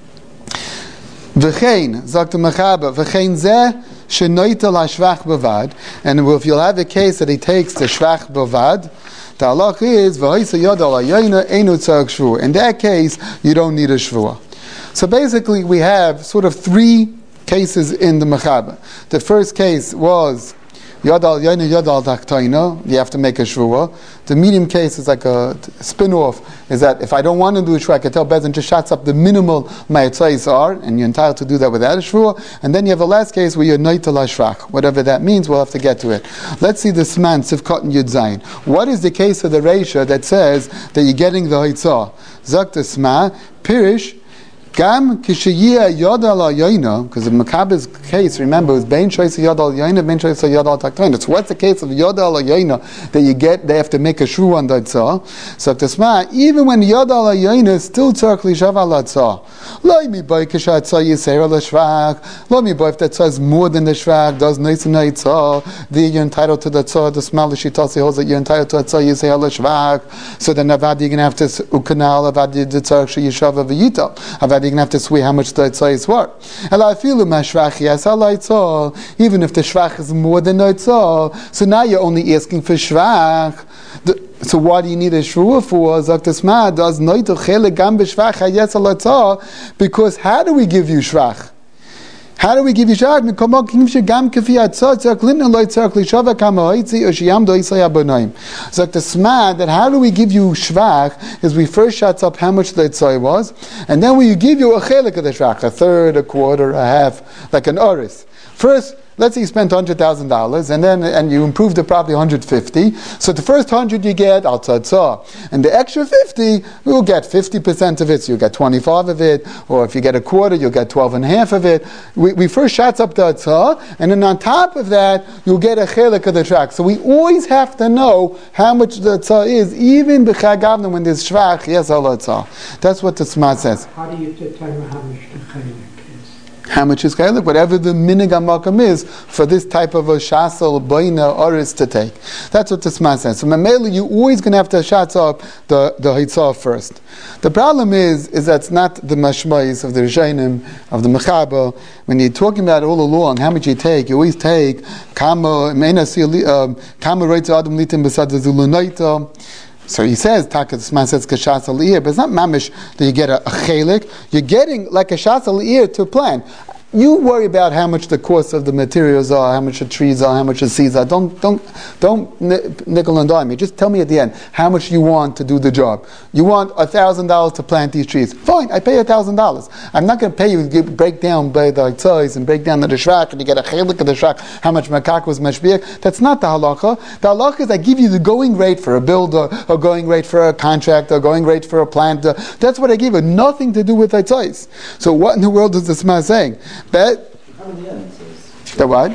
V'chein, sagt the Mechaba, v'chein zeh shenoita la shvach bavad. And if you'll have a case that he takes the shvach bavad, the halach is v'hoisa yodal ayoyna einu tzarek shvua. In that case, you don't need a shvua. So basically, we have sort of three cases in the Mechaba. The first case was Yadal Yaina Yadal Taktaina, you have to make a shvua. The medium case is like a spin-off, is that if I don't want to do a shvua, I can tell Bezin just shots up the minimal my tzayis are, and you're entitled to do that without a shvua. And then you have the last case where you're noita la shvach. Whatever that means, we'll have to get to it. Let's see this man, Sivkot and Yud Zayin. What is the case of the Reisha that says that you're getting the haitzah? Zakt Isma, Pirish, Gam kishiyah yodal yoina, because in Makabe's case, remember, it was bein shoysa yodal yoina, bein shoysa yodal taktoina. So what's the case of yodal yoina that you get? They have to make a shru on the tzah. So Tasma, even when yodal yoina is still tzarek lishav al tzah. Lo mi boy kishat tzah yiser al shvach. Lo mi boy if that tzah is more than the shvach, does nice and tzah. Then you're entitled to the tzah. The small shitasi holds that you're entitled to a tzah yiser al shvach. So then avad you're gonna have to ukanal avad the tzarek sheyishav aviyita. Avad you're going to have to swear how much the tzah is worth. Even if the shvach is more than the tzah, so now you're only asking for shvach. So why do you need a shvua for? Because how do we give you shvach? How do we give you shvach? So the smad that how do we give you shvach is we first shots up how much the tzai was, and then we give you a chelik of the shvach, a third, a quarter, a half, like an oris. First, let's say you spent one hundred thousand dollars, and then and you improved the property one hundred fifty. So the first one hundred you get al tzadtzah, and the extra fifty, you'll get fifty percent of it, so you'll get twenty-five of it, or if you get a quarter, you'll get twelve and a half of it. We, we first shots up the tzah, and then on top of that, you'll get a chelik of the shvach. So we always have to know how much the tzah is, even b'chag avna when there's shvach, yes, al tzah. That's what the Sma says. How do you determine how much the chelik is? How much is chelik? Whatever the minig hamakam is for this type of a shasel, boina, oris to take. That's what the Sma says. So mamela, you're always going to have to shatz up the the hitzah first. The problem is, is that's not the mashmais of the Rishonim, of the Mechaba. When you're talking about it all along, how much you take, you always take kama kama reitza adam litim besad zulunaita. So he says, Taka Sma says kashas aliyah, but it's not mamish that you get a, a chelik. You're getting like a shas aliyah to plant. You worry about how much the cost of the materials are, how much the trees are, how much the seeds are. Don't don't don't nickel and dime me. Just tell me at the end how much you want to do the job. You want a thousand dollars to plant these trees. Fine, I pay a thousand dollars. I'm not going to pay you to break down by the tzais and break down the shvach and you get a chelik of the shvach. How much makak was mashbiach? That's not the halacha. The halacha is I give you the going rate for a builder, or going rate for a contractor, or going rate for a planter. That's what I give you. Nothing to do with the tzais. So what in the world is the Sma saying? That the what?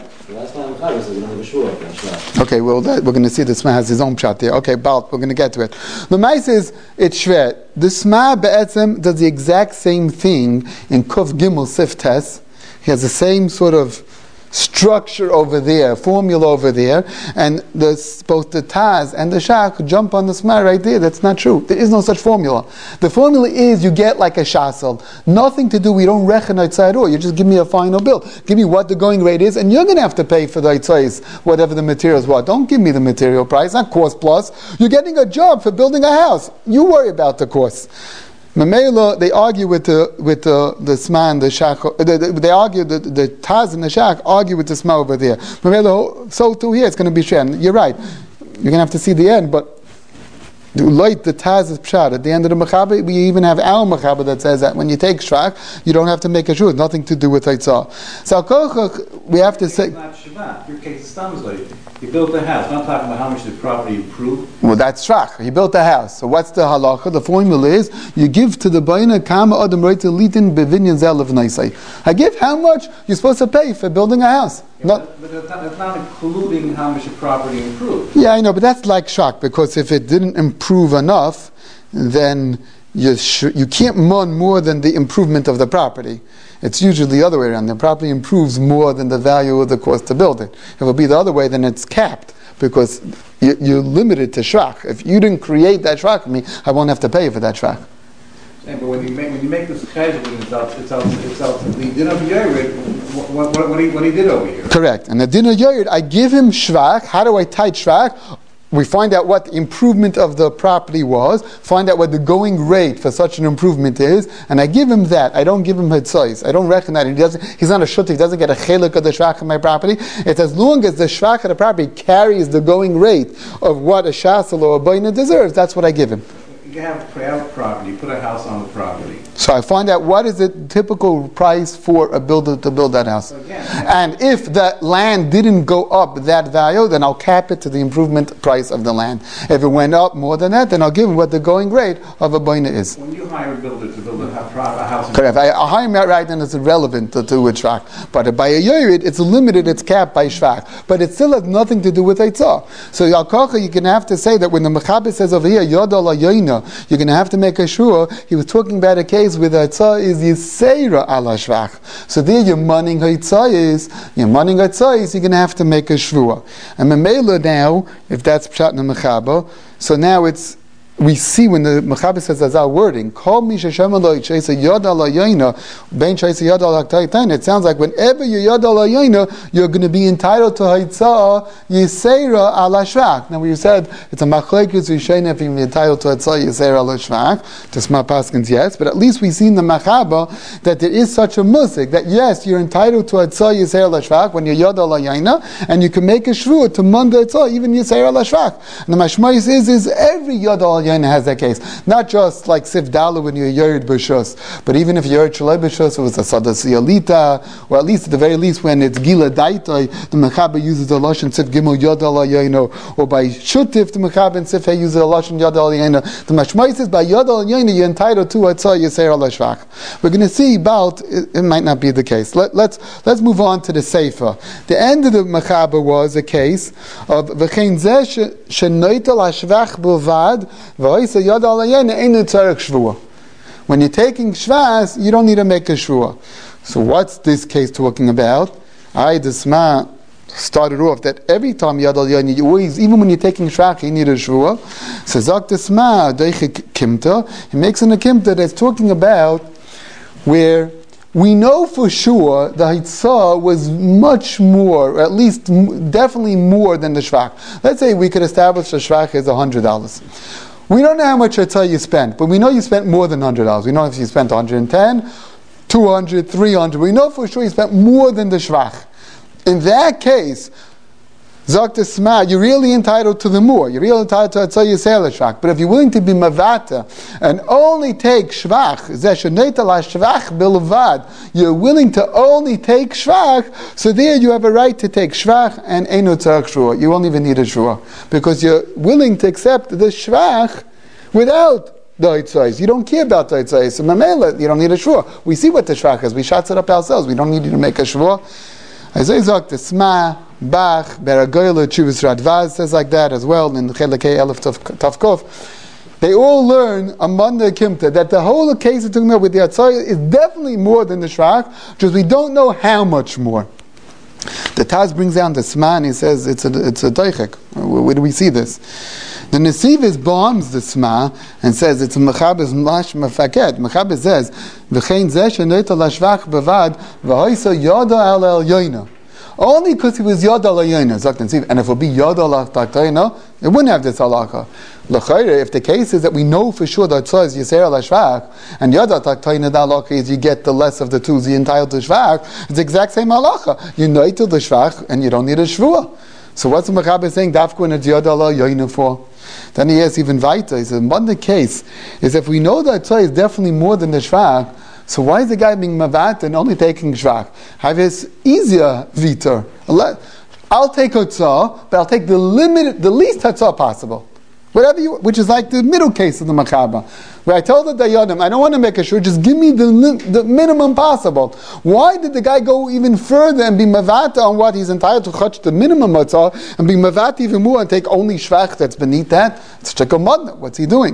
Okay, well, that, we're going to see the Sma has his own shot there. Okay, Balt, we're going to get to it. The Mais is it's shvet. The Sma be'etzem does the exact same thing in Kuf Gimel Sif Tes. He has the same sort of structure over there, formula over there, and the, both the Taz and the Shach jump on the Sma right there. That's not true. There is no such formula. The formula is you get like a Shasel. Nothing to do, we don't reckon outside or. You just give me a final bill. Give me what the going rate is, and you're going to have to pay for the Itzais, whatever the materials were. Don't give me the material price, not cost plus. You're getting a job for building a house. You worry about the cost. Mamela, they argue with the with the the Sma and the Shach. They, they, they argue the the Taz and the Shach argue with the Sma over there. Mamela, so too here it's going to be shared. You're right. You're going to have to see the end, but the light the Taz is pshat at the end of the Mechaba. We even have our Mechaba that says that when you take Shvach, you don't have to make a shul. Nothing to do with Eitzah. So we have to say. Not Shabbat. Your case is like you built a house. I'm not talking about how much the property improved. Well, that's Shvach. He built a house. So what's the halacha? The formula is you give to the Baina Kama Adam Reita Litin Bevinyan Zel of Naisai. I give how much you're supposed to pay for building a house. Yeah, not, but, but that's, not, that's not including how much the property improved. Yeah, I know, but that's like Shach, because if it didn't improve enough, then you sh- you can't mon more than the improvement of the property. It's usually the other way around. The property improves more than the value of the cost to build it. If it will be the other way, then it's capped, because you, you're limited to shvach. If you didn't create that shvach for me, I won't have to pay you for that shvach. Yeah, but when you make when you make this cheshbon, it's out it's out it's out the din of Yored. What, what, what, he, what he did over here. Correct. And the din of Yored, I give him shvach. How do I tie shvach? We find out what the improvement of the property was, find out what the going rate for such an improvement is, and I give him that. I don't give him hitzais. I don't reckon that. He doesn't, he's not a shut, he doesn't get a chelik of the shvach of my property. It's as long as the shvach of the property carries the going rate of what a shasel or a baina deserves, that's what I give him. You have a private property, you put a house on the property. So I find out what is the typical price for a builder to build that house. Again, and if the land didn't go up that value, then I'll cap it to the improvement price of the land. If it went up more than that, then I'll give him what the going rate of a baina is. When you hire a builder to build a house... Correct. If I, I hire him outright, then it's irrelevant to do with shvach. But by a yorid, it's limited, it's capped by shvach. But it still has nothing to do with eitzah. So Yalkocha, you're going to have to say that when the Mechaber says over here, Yodal Ayoina, you're going to have to make a sure. He was talking about a case where the Eitzah is Yiseira ala Shvach. So there you're monning Eitzah is, you're monning Eitzah is, you're going to have to make a shvua. And Memela now, if that's Pshat na Mechaber, so now it's, we see when the Mechaber says as our wording, Kol mi sheshem aloi sheisa yod ala yoina, ben sheisa yod ala k'taytain. It sounds like whenever you're yod ala yoina, you're going to be entitled to haitzah yiseira ala shvach. Now we said it's a machlekes rishonim if you're entitled to haitzah yiseira ala shvach. To Sma Paskins, yes, but at least we see in the Mechaber that there is such a musik that yes, you're entitled to haitzah yiseira ala shvach when you're yod ala yoina, and you can make a shvua to manda haitzah even yiseira ala shvach. And the mashmais is is every yod ala Yoina has that case. Not just like Sif Dalu when you're Yerid B'Shus, but even if you're Yerid Shalai B'Shus, it was a Sadas Yalita, or at least at the very least when it's Gila Daitoi, the Mechaber uses the Lashon Sif Gimel Yodal Yoina, or by Shutif, the Mechaber and Sif He uses the Lashon Yodal Yoina. The Mashmai says by Yodal Yoina you're entitled to Atzah Yisrael Al Shvach. We're going to see about, it, it might not be the case. Let, let's let's move on to the Sefer. The end of the Mechaber was a case of V'chein Zeh Shenoitel HaShvach B'Vad V'oisa Yodal Yoina Einu Tzarech Shvua. When you're taking Shvas, you don't need to make a Shvua. So what's this case talking about? I, the Sma, started off that every time Yadal Yoina, you always, even when you're taking Shvach, you need a Shvua. So Zak the Sma, Deiche Kimta, he makes an a Kimta that's talking about where we know for sure the Hitzah was much more, or at least m- definitely more than the Shvach. Let's say we could establish the Shvach is one hundred dollars. We don't know how much Hitzah you spent, but we know you spent more than one hundred dollars. We know if you spent one hundred ten, two hundred, three hundred. We know for sure you spent more than the Shvach. In that case, Zok Sma, you're really entitled to the more. You're really entitled to Atzah Yisrael Shvach. But if you're willing to be Mavata and only take Shvach, Shvach Bilvad, you're willing to only take Shvach, so there you have a right to take Shvach and Einu Tzarech Shvua. You won't even need a Shvua. Because you're willing to accept the Shvach without the Hitzais. You don't care about the Hitzais. So Mamela, you don't need a Shvua. We see what the Shvach is. We shots it up ourselves. We don't need you to make a Shvua. Isaiah Zok the Sma, Bach, Beragoyla, Chuvas Radvaz says like that as well in Chelekei Elef Tavkov. They all learn among the Kimta that the whole case of talking about with the Atzayah is definitely more than the Shvach, just we don't know how much more. The Taz brings down the Sma and he says it's a it's a Deichek. Where, where do we see this? The Nesivis bombs the Sma and says it's a Mechaber Mash Mefaket. Mechaber says V'chein Zeh Shenoitel HaShvach B'Vad V'hoisa Yoda Al El Yoina. Only because he was Yod Al Yoina, and if it would be Yod Al Taktoina, it wouldn't have this halakha. L'chayre, if the case is that we know for sure that Tzah is Yisrael Al Shvach, and Yod Al Taktoina, the halakha is you get the less of the two, you're entitled to Shvach, it's the exact same halakha. You know it to the Shvach, and you don't need a Shvua. So what's the Mechaber saying? Dafku when it's Yod Al Yoina for? Then he asks even weiter. He says, one the case is if we know that Tzah is definitely more than the Shvach, so why is the guy being mavat and only taking shvach? Have his easier viter. I'll take Hotzah, but I'll take the limit, the least Hotzah possible. Whatever you, which is like the middle case of the Machaber, where I told the Dayanim, I don't want to make a sure, just give me the the minimum possible. Why did the guy go even further and be mavata on what he's entitled to chach the minimum Hotzah, and be mavata even more and take only shvach that's beneath that? It's Shekel Madna. What's he doing?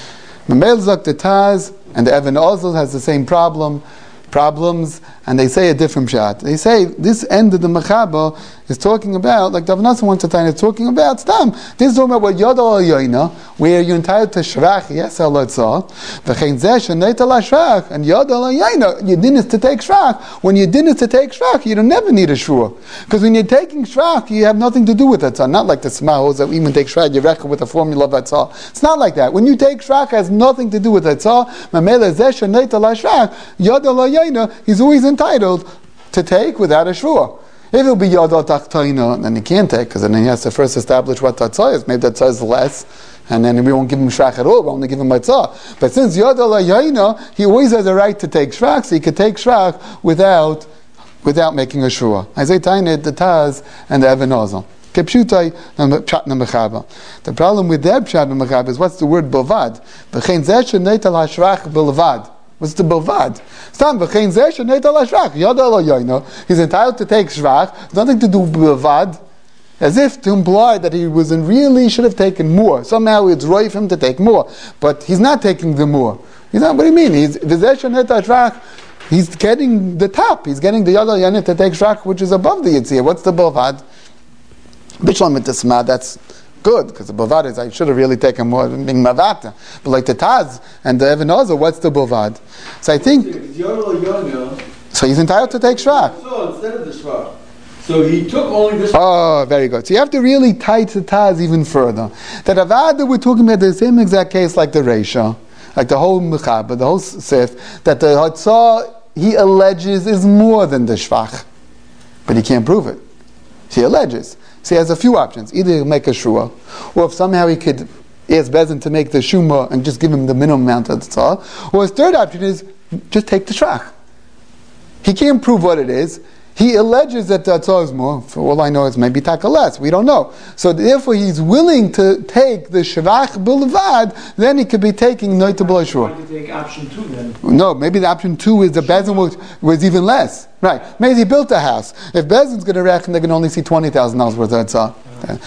Mamel Zak the Taz and the Evan Ozel has the same problem, problems, and they say a different shot. They say this end of the Mechaber is talking about, like Dav Nassim wants to tell you, it's talking about Stam. This is talking about what Yod Al Yoina, where you're entitled to Shvach, yes, Al Atzah, V'chein Zeh Shenoitel HaShvach, and Yod Al Yoina, your din is to take Shvach. When your din is to take Shvach, you don't never need a Shvua. Because when you're taking Shvach, you have nothing to do with Atzah. Not like the Smahos that even take Shvach, you reckon with the formula of Atzah. It's not like that. When you take Shvach, it has nothing to do with Atzah. Mamela Zeh Shenoitel HaShvach, Yod Al Yoina, he's always entitled to take without a Shvua. If it'll be Yod Al Taktoina, then he can't take, because then he has to first establish what Tatzah is. Maybe Tatzah is less, and then we won't give him Shvach at all, we'll only give him Tatzah. But since Yod Al Yoina, he always has a right to take Shvach, so he could take Shvach without without making a Shvua. I say Tainit, the Taz, and the Evan Ozel. The problem with that Pshat Mechaber is what's the word Bilvad? V'chein Zeh Shenoitel HaShvach Bilvad. What's the Bilvad? Stam v'chein Zeh Shenoitel HaShvach. Yod Al Yoina. He's entitled to take Shvach. Nothing to do with Bilvad. As if to imply that he was in really should have taken more. Somehow it's right for him to take more. But he's not taking the more. He's not, what do you mean? He's Zeh Shenoitel HaShvach. He's getting the top. He's getting the Yod Al Yoina to take Shvach, which is above the Yitzhak. What's the Bilvad? Bishlam Mitzvah, that's good, because the Bavad is, I should have really taken more than being Mavata. But like the Taz and the Evan Ozer, what's the Bavad? So I think, so he's entitled to take Shvach. So instead of the Shvach. So he took only the Shvach. Oh, very good. So you have to really tight the Taz even further. That Avad that we're talking about the same exact case like the Reisha, like the whole Mechaber, the whole Sif, that the Hatzah, he alleges, is more than the Shvach. But he can't prove it. He alleges. So he has a few options. Either he'll make a shua, or if somehow he could ask Bezin to make the Shuma and just give him the minimum amount of tzah. Or his third option is just take the Shrach. He can't prove what it is. He alleges that the tzah is more. For all I know, it's maybe taka less. We don't know. So therefore, he's willing to take the shvach bilvad. Then he could be taking noita b'loishur. To take option two then. No, maybe the option two is the bezin was, was even less. Right? Maybe he built a house. If bezin's going to reckon, they can only see twenty thousand dollars worth of tzah.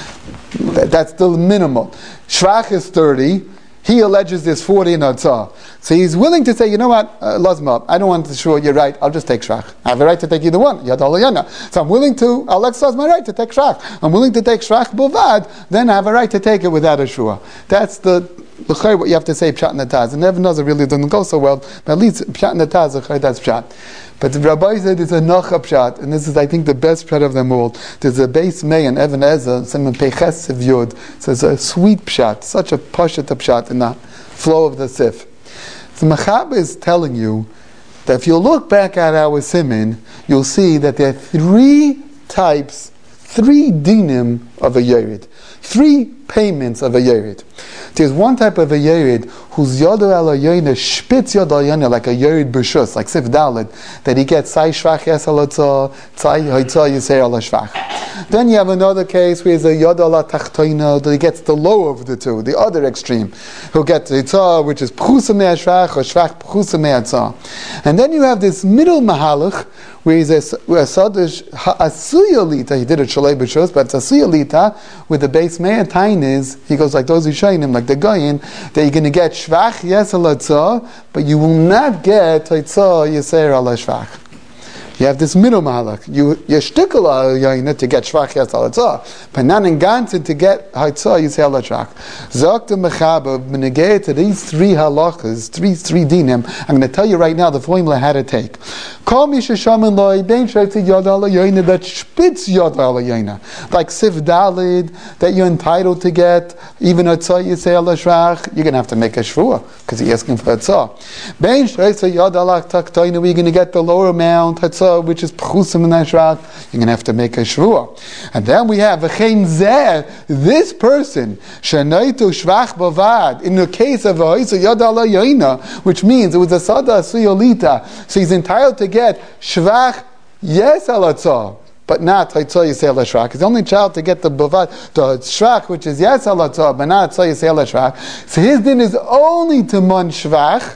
Uh, that's still minimal. Shvach is thirty. He alleges there's forty in Atzah. So he's willing to say, you know what, uh, Lazma, I don't want to show you're right, I'll just take Shrach. I have a right to take either one, Yad Alayana. So I'm willing to, I'll exercise my right to take Shrach. I'm willing to take Shrach Bovad, then I have a right to take it without a Shua. That's the, what you have to say, Pshat and Taz. And Never knows it really doesn't go so well, but at least Pshat and Taz, that's Pshat. But the Rabbi said it's a Nacha Pshat, and this is, I think, the best Pshat of them all. There's a base May and Even Ezer, Simon Peches Yod. So it's a sweet Pshat, such a Pashat Pshat in the flow of the Sif. The Mechaber is telling you that if you look back at our Siman, you'll see that there are three types, three dinim of a Yerid. Three payments of a Yerid. There's one type of a Yerid whose Yoder al Yoyna spitz Yoder al Yoyna like a Yerid B'Shus, like Sif Dalet, that he gets Tzai Shvach Yes al Atzah, Tzai Hoitzah Yisei al Shvach. Then you have another case where there's a Yoder al Tachtoina, that he gets the lower of the two, the other extreme, who gets Yitzah, which is Pchusa Mei Shvach, or Shvach Pchusa Mei Atzah. And then you have this middle Mahalach, where he's a Sadish Asuyalita, he did it Shalei B'Shus, but it's Asuyalita, with the base Mei Tain is, he goes like those who shine him, like the Goyin, that you're going to get Shvach Yes al Atzah, but you will not get Yitzah Yisei al Shvach. You have this middle mahalach. You you shtickle al yoyna to get shvach yes al tzah, but not in ganzen to get haitzah yisei al shvach. Zok the mechaber b'negei to these three halachas, three three dinim. I'm going to tell you right now the formula how to take. Call me sheshamin loy ben shaytzi yod al yoyna that spitz yod al yoyna, like sif dalid that you're entitled to get even haitzah yisei al shvach. You're going to have to make a shvua because he's asking for haitzah. Ben shaytzi yod al taktoina, we're going to get the lower amount haitzah, which is Pchusim and Ashrach, you're going to have to make a Shvua. And then we have V'chein Zeh, this person, Shanaitu Shvach Bavad, in the case of Ha'isa Yad Ala Yoina, which means it was a Sada Asuyolita, so he's entitled to get Shvach Yes Al Atzah, but not Haitzah Yisei al Shvach. He's the only child to get the Bavad, the Shvach, which is Yes Al Atzah, but not Haitzah Yisei al Shvach. So his din is only to Mon Shvach.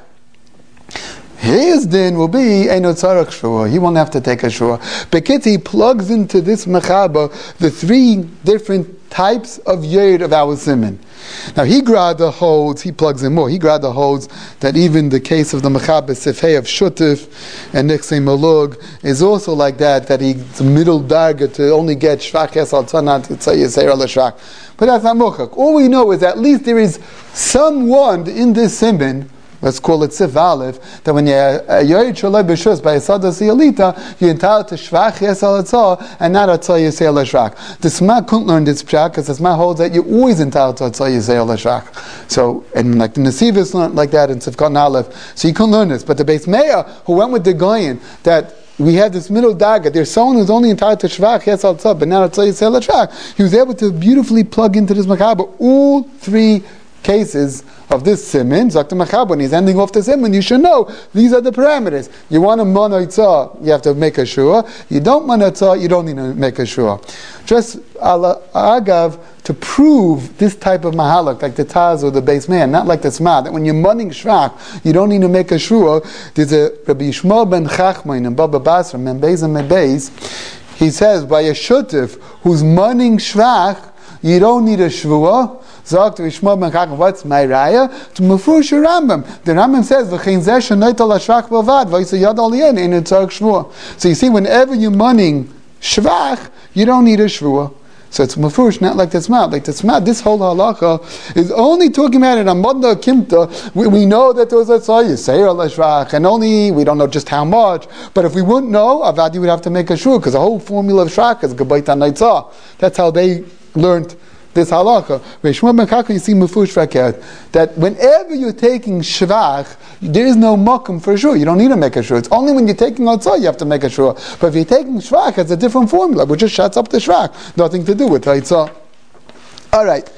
His din will be Eino Tzarech Shvua. He won't have to take a Shvua. Bekitz, he plugs into this Mechaber the three different types of Yerid of our Siman. Now, he Grada holds, he plugs in more, he Grada holds that even the case of the Mechaber Sifhei of Shutif and Nixei Malug is also like that, that he's the middle darga to only get Shvach Yes Al Tzanat to say Yisei al Shvach. But that's not Muchak. All we know is at least there is someone in this Siman, let's call it Sif Aleph, that when you're a Yored Shalei B'Shus by a Sada Siyalita, you're entitled to Shvach Yes Al Atzah and not Atzah Yisei al Shvach. The Sma couldn't learn this Pshat because the Sma holds that you're always entitled to Atzah Yisei al Shvach. So, and like the Nesivis learned like that in Sifkat Aleph, so you couldn't learn this. But the Beis Meah, who went with the Goyin, that we have this middle daga, there's someone who's only entitled to Shvach Yes Al Atzah, but not Atzah Yisei al Shvach, he was able to beautifully plug into this Mechaber all three cases of this siman. Zakta Machab, when he's ending off the siman, you should know these are the parameters. You want a monoitzah, you have to make a shua. You don't monoitzah, you don't need to make a shua. Just ala agav to prove this type of mahalak, like the Taz or the base man, not like the Sma, that when you're munning shvach, you don't need to make a shua. There's a Rabbi Yishmael ben Chachmain and Baba Basra, Membeis and Mebeis. He says by a shutif who's munning shvach, you don't need a shvua. Sagt Yishmael ben Chacham, what's my raya? To Mefrush Rambam. The Rambam says, "V'chein zeh shenoit al shvach bavad, v'yisa yad al yen in a tzarek shvua." So you see, whenever you're munning shvach, you don't need a shvua. So it's Mefrush, not like the Tzma. Like the Tzma, this whole halacha is only talking about it on Modna Kimta. We, we know that there was a tzah Yisei al shvach, and only we don't know just how much. But if we wouldn't know, Avadi would have to make a shvua because the whole formula of shvach is gebayt ha'naitzah. That's how they learned this halacha. Yishmael ben Chacham, you see Mefush Raket, that whenever you're taking shvach, there is no makom for shua. You don't need to make a shua. It's only when you're taking outside you have to make a shua. But if you're taking shvach, it's a different formula, which just shuts up the shvach. Nothing to do with haitzah. All right.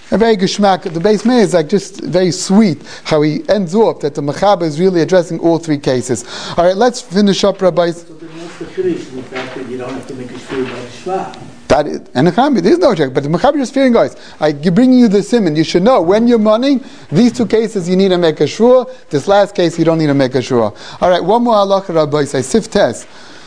a very geschmack. The Beis Meir is like just very sweet how he ends off that the Mechaber is really addressing all three cases. All right, let's finish up, Rabbi. So then what's the chiddush in the fact that you don't have to make a shul by the shva? That is, and the Mechaber, there is no check, but the Mechaber is fearing, guys. I bring you the simon. You should know when you're mourning. These two cases you need to make a shua. This last case you don't need to make a shua. All right, one more halacha, Rabbi. Say sif tes.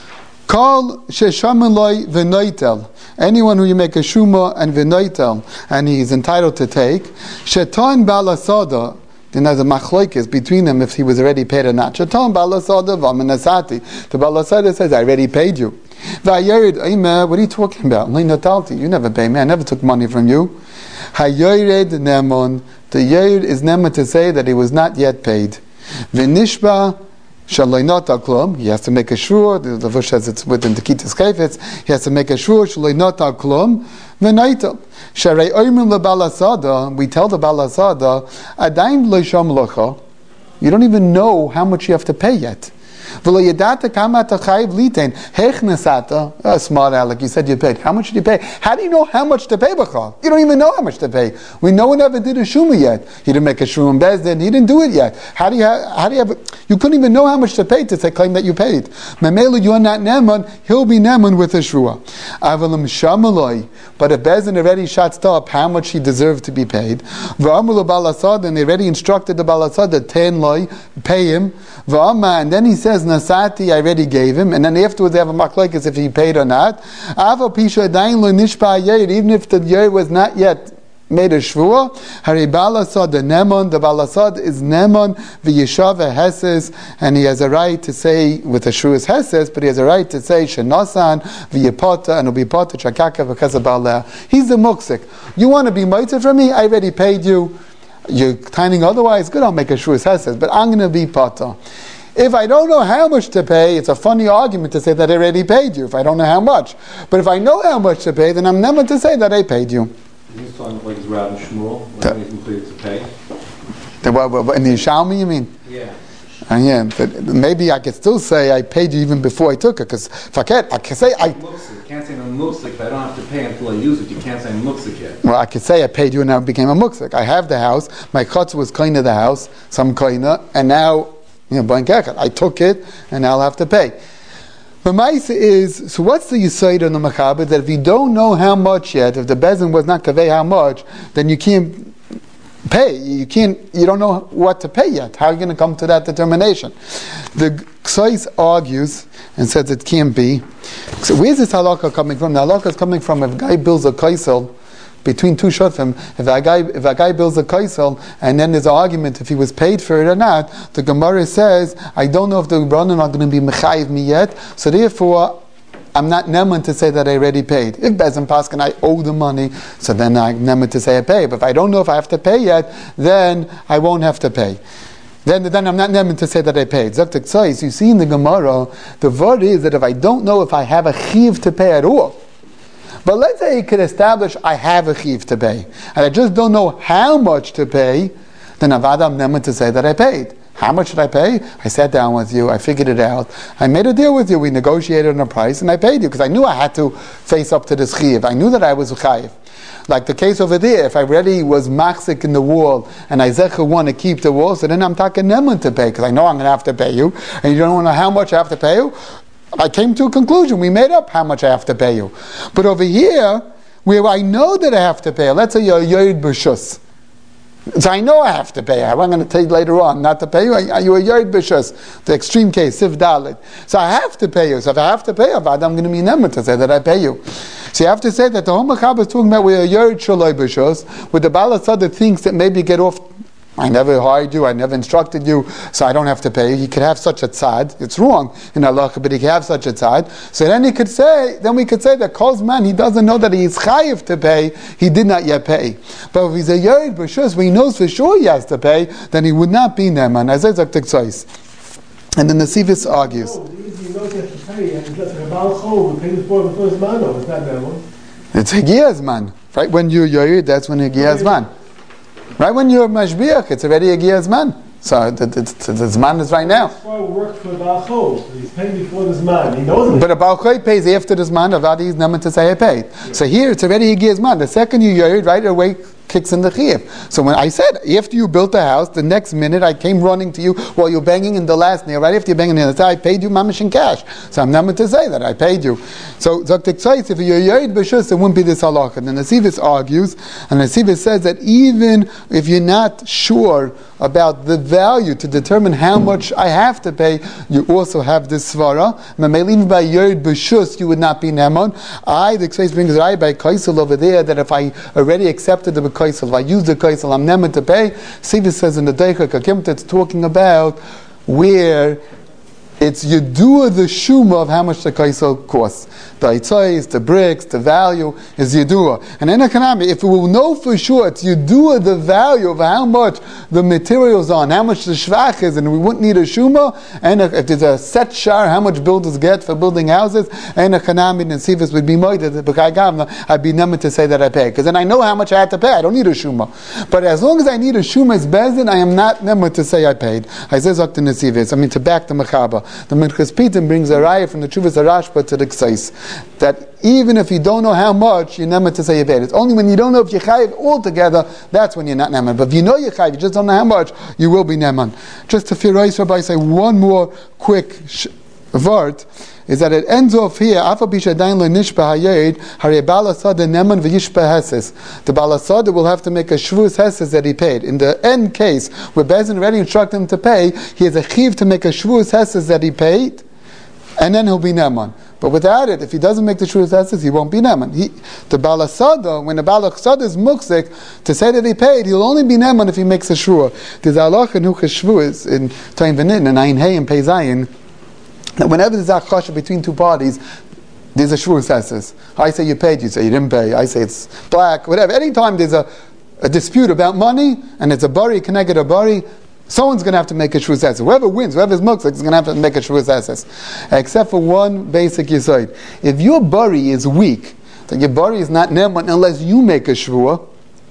Call sheshameloi v'noitel. Anyone who you make a shuma and v'noitel, and he is entitled to take. Shetan balasada. Then there's a machlokes between them if he was already paid or not. Shetan balasada v'amenasati. The balasada says, I already paid you. V'ayerid oimer. What are you talking about? You never paid me. I never took money from you. Hayerid nemon. The yerid is nemon to say that he was not yet paid. V'nishba. He has to make a shur. The Levush says it's within the Kitas Kefetz. He has to make a shur. Shaloinot al klum v'naitel. Sharei oimim lebalasada. We tell the balasada, adaim loisham locha. You don't even know how much you have to pay yet. V'lo yadata kama tachayiv litein hechnasata. Oh, smart Alec, you said you paid. How much did you pay? How do you know how much to pay, b'chal? You don't even know how much to pay. We no one ever did a shuma yet. He didn't make a shuma bezdin. He didn't do it yet. How do you ha- how do you have? A, you couldn't even know how much to pay to say claim that you paid. Memelu, you are not neman. He'll be neman with a shua. Avalim shamaloi. But if bezdin already shuts up how much he deserved to be paid, v'amulu balasad, and they already instructed the balasad ten loy, pay him. V'ama, and then he says nasati, I already gave him, and then afterwards they have a machlokes if he paid or not. Ava pisha dain lo nishpa yeir, even if the yeir was not yet made a shvua, hari balasad the nemon, the balasad is nemon v'yishav heses, and he has a right to say with the shvuas heses, but he has a right to say shenasan v'yipota and ubipota chakaka because of baleh. He's the muksik. You want to be mitzvah from me? I already paid you. You're timing otherwise, good, I'll make a shvuas heses, but I'm going to be pata. If I don't know how much to pay, it's a funny argument to say that I already paid you if I don't know how much. But if I know how much to pay, then I'm never to say that I paid you. He's talking like his Rav Shmuel, when he's completed to pay. The, what, what, in the Yishalmi, you mean? Yeah. Uh, yeah, but maybe I could still say I paid you even before I took it, because if I can't, I can say I... You can't say I'm muksik if I don't have to pay until I use it. You can't say I'm muksik yet. Well, I could say I paid you and now it became a muksik. I have the house, my chutz was kind of the house, some kind of, and now, you know, I took it and now I'll have to pay. The Maisa is, so what's the Yisayid on the Mechaber? That if you don't know how much yet, if the Bezin was not kaveh how much, then you can't pay. You can't, you don't know what to pay yet. How are you going to come to that determination? The Ksais argues and says it can't be. So where's this halakha coming from? The halakha is coming from if a guy builds a kaisel between two shofim. If a guy if a guy builds a kaisel and then there's an argument if he was paid for it or not, the Gemara says, I don't know if the Rabbanan are going to be mechayiv me yet, so therefore I'm not neman to say that I already paid. If Bezin Paskin I owe the money, so then I'm neman to say I pay. But if I don't know if I have to pay yet, then I won't have to pay. Then, then I'm not neman to say that I paid. Zaktik says, you see in the Gemara, the word is that if I don't know if I have a chiv to pay at all, but let's say he could establish I have a chiv to pay, and I just don't know how much to pay, then avad I'm neman to say that I paid. How much did I pay? I sat down with you, I figured it out, I made a deal with you, we negotiated on a price, and I paid you, because I knew I had to face up to this chiv. I knew that I was a chayiv. Like the case over there, if I already was machzik in the wall, and I zecher want to keep the wall, so then I'm talking neman to pay, because I know I'm going to have to pay you, and you don't know how much I have to pay you. I came to a conclusion, we made up how much I have to pay you. But over here, where I know that I have to pay, let's say you're yoyed b'shus. So I know I have to pay. I'm going to tell you later on not to pay you. You are yoyed b'shus, the extreme case, sif dalit. So I have to pay you. So if I have to pay you, I'm going to be nemer to say that I pay you. So you have to say that the whole Mechaber is talking about we are yoyed shaloi b'shus, with the balasad that thinks that maybe get off. I never hired you, I never instructed you, so I don't have to pay you. He could have such a tzad. It's wrong in Allah, but he could have such a tzad. So then he could say, then we could say that Kol's man, he doesn't know that he is chayiv to pay, he did not yet pay. But if he's a yoyed b'shus, when he knows for sure he has to pay, then he would not be neman. As I said, and then the Sivis argues. No, he knows he has to pay, and it's like a Baal Chol, we paid for the first man, no, it's not that one. It's Higiyah's man. Right when you're yoyed, that's when Higiyah's man. Right when you're mashbiach, it's already a giyah's man. So the, the, the, the zman is right now. That's why we work for the Baal Chol. He's paid before the zman. He knows it. But a Baal Chol pays after the zman. Avadi is neman to say I paid. Yeah. So here it's already a giyah's man. The second you yoyed, right away kicks in the chiyuv. So when I said, after you built the house, the next minute I came running to you while you're banging in the last nail, right after you're banging in the I paid you mamish in cash. So I'm not meant to say that, I paid you. So Zaktik says, if you're yoyed b'shus, it wouldn't be this halacha. And the Nesivis argues, and the Nesivis says that even if you're not sure about the value to determine how much I have to pay, you also have this svara. Even by yoyed b'shus, you would not be neman. I, the Ksais brings right by kaisel over there, that if I already accepted the kaisel, if I use the kaisel, I'm neman to pay. Sivis says in the Deicha Kakimta, it's talking about where it's Yedua the Shuma of how much the kaisel costs. The itzais, the bricks, the value is Yedua. And in economy, if we will know for sure, it's Yedua the value of how much the materials are, and how much the shvach is, and we wouldn't need a Shuma, and if there's a set shar, how much builders get for building houses, and economy and Sivas would be moided, I'd be never to say that I pay. Because then I know how much I had to pay, I don't need a Shuma. But as long as I need a Shuma as bezin, I am not never to say I paid. I say Zok to Nesivas, I mean to back the Mechaba. The Minchas Pitim brings a raya from the Chuvas Arashba to the Ksais, that even if you don't know how much, you're never to say you paid. It's only when you don't know if you're chayiv altogether, that's when you're not neman. But if you know you're chayiv, you just don't know how much, you will be neman. Just to Firais Rabbi say one more quick sh- word, is that it ends off here, Afa Bishadain lo nishba hayed, Hare Balasada neman v'yishba heses. The Balasada will have to make a shvus heses that he paid. In the end case, where Bezin already instructed him to pay, he has a chiv to make a shvus heses that he paid, and then he'll be neman. But without it, if he doesn't make the shvus heses, he won't be neman. He, the Balasada, when the Balasada is muksik, to say that he paid, he'll only be neman if he makes a shvua. There's Allah and Hucha shvus in Tayin Venin, and Ayin Hey and Pei Zayin, that whenever there's a chasha between two parties, there's a shvur heses. I say you paid, you say you didn't pay. I say it's black, whatever. Anytime there's a, a dispute about money, and it's a bari, connected a bari, someone's going to have to make a shvur heses. Whoever wins, whoever's muksik, is going to have to make a shvur heses. Except for one basic yesod. If your bari is weak, then your bari is not neman unless you make a shvur.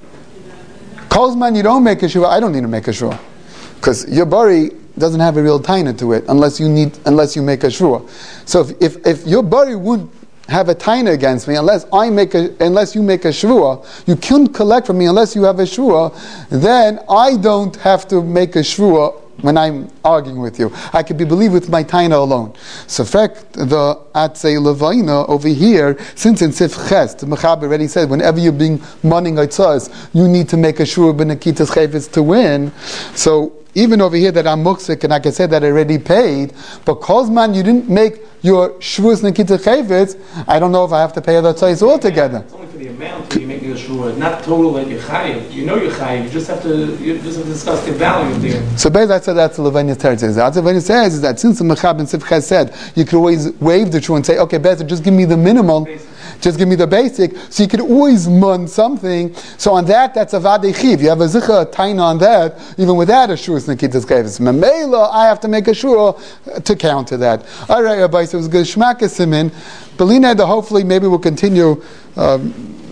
Kozman, you don't make a shvur, I don't need to make a shvur. Because your bari doesn't have a real taina to it unless you need unless you make a shvua. So if, if if your bari wouldn't have a taina against me unless I make a unless you make a shvua, you can't collect from me unless you have a shvua, then I don't have to make a shvua when I'm arguing with you. I could be believed with my taina alone. So fact the atzei levaina over here, since in Sif Ches, the Mechaber already said whenever you're being moning itzas, you need to make a shvua b'nekitas chayvitz to win. So even over here that I'm muksik and I can say that I already paid, but Kozman, you didn't make your shvus nekita chayvitz, I don't know if I have to pay the tzais altogether. It's only for the amount that you're making a shvua, not total that you're chayiv. You know you're chayiv, you just have to you just have to discuss the value of the. So basically that's what that's the Levania's Teretz says. What Levania says is that since the Mechab and Sifchai said, you could always waive the shvua and say, okay, better just give me the minimum. Basic. Just give me the basic, so you could always mun something. So on that, that's a vadei chiv. You have a zicha taina on that, even without a shur nekitas chayvus. Memela, I have to make a shur to counter that. All right, Rabbi, so it was good shmaka simin. Belina, hopefully, maybe we'll continue. Um,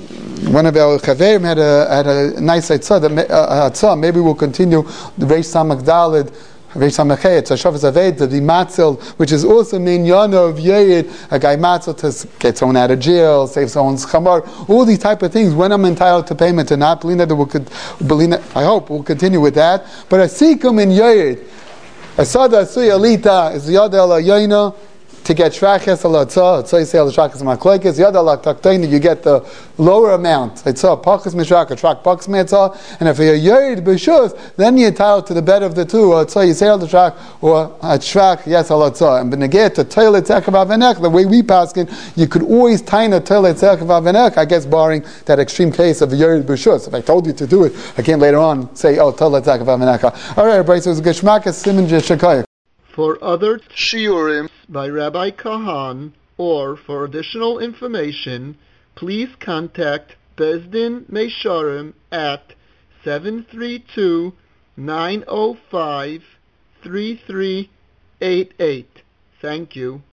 one of our chaverim had a had a nice atzah. Maybe we'll continue the Reish Samak Daled. Reish Samachay, it's a Shavas Aved, the Matzel, which is also Minyana of Yerid, a guy Matzel to get someone out of jail, save someone's chamar, all these type of things, when I'm entitled to payment or not. Belina, we'll, Belina, I hope we'll continue with that. But a Sikum in Yerid, a Sada Suya Alita, is the Yadel Yayna, to get Shraches Alatzah, so you say Alashraches Maklekes, Yadal Taktaini, you get the lower amount. It's a Pakas Mishrak, a Trak Pakas Metzah, and if you're Yerid B'Shus, then you're entitled to the better of the two, or so you say Alashrak, or a Trak, yes, Alatzah. And Beneget, to Toilet Tzekav Avenech, the way we paskin, you could always tie a Toilet Tzekav Avenech, I guess, barring that extreme case of Yerid B'Shus. If I told you to do it, I can't later on say, oh, Toilet Tzekav Avenech. All right, Bryce, it was a Geshmakas Simon Jeshakaya. For other shiurim by Rabbi Kahan, or for additional information, please contact Bezdin Meisharim at seven three two, nine zero five, three three eight eight. Thank you.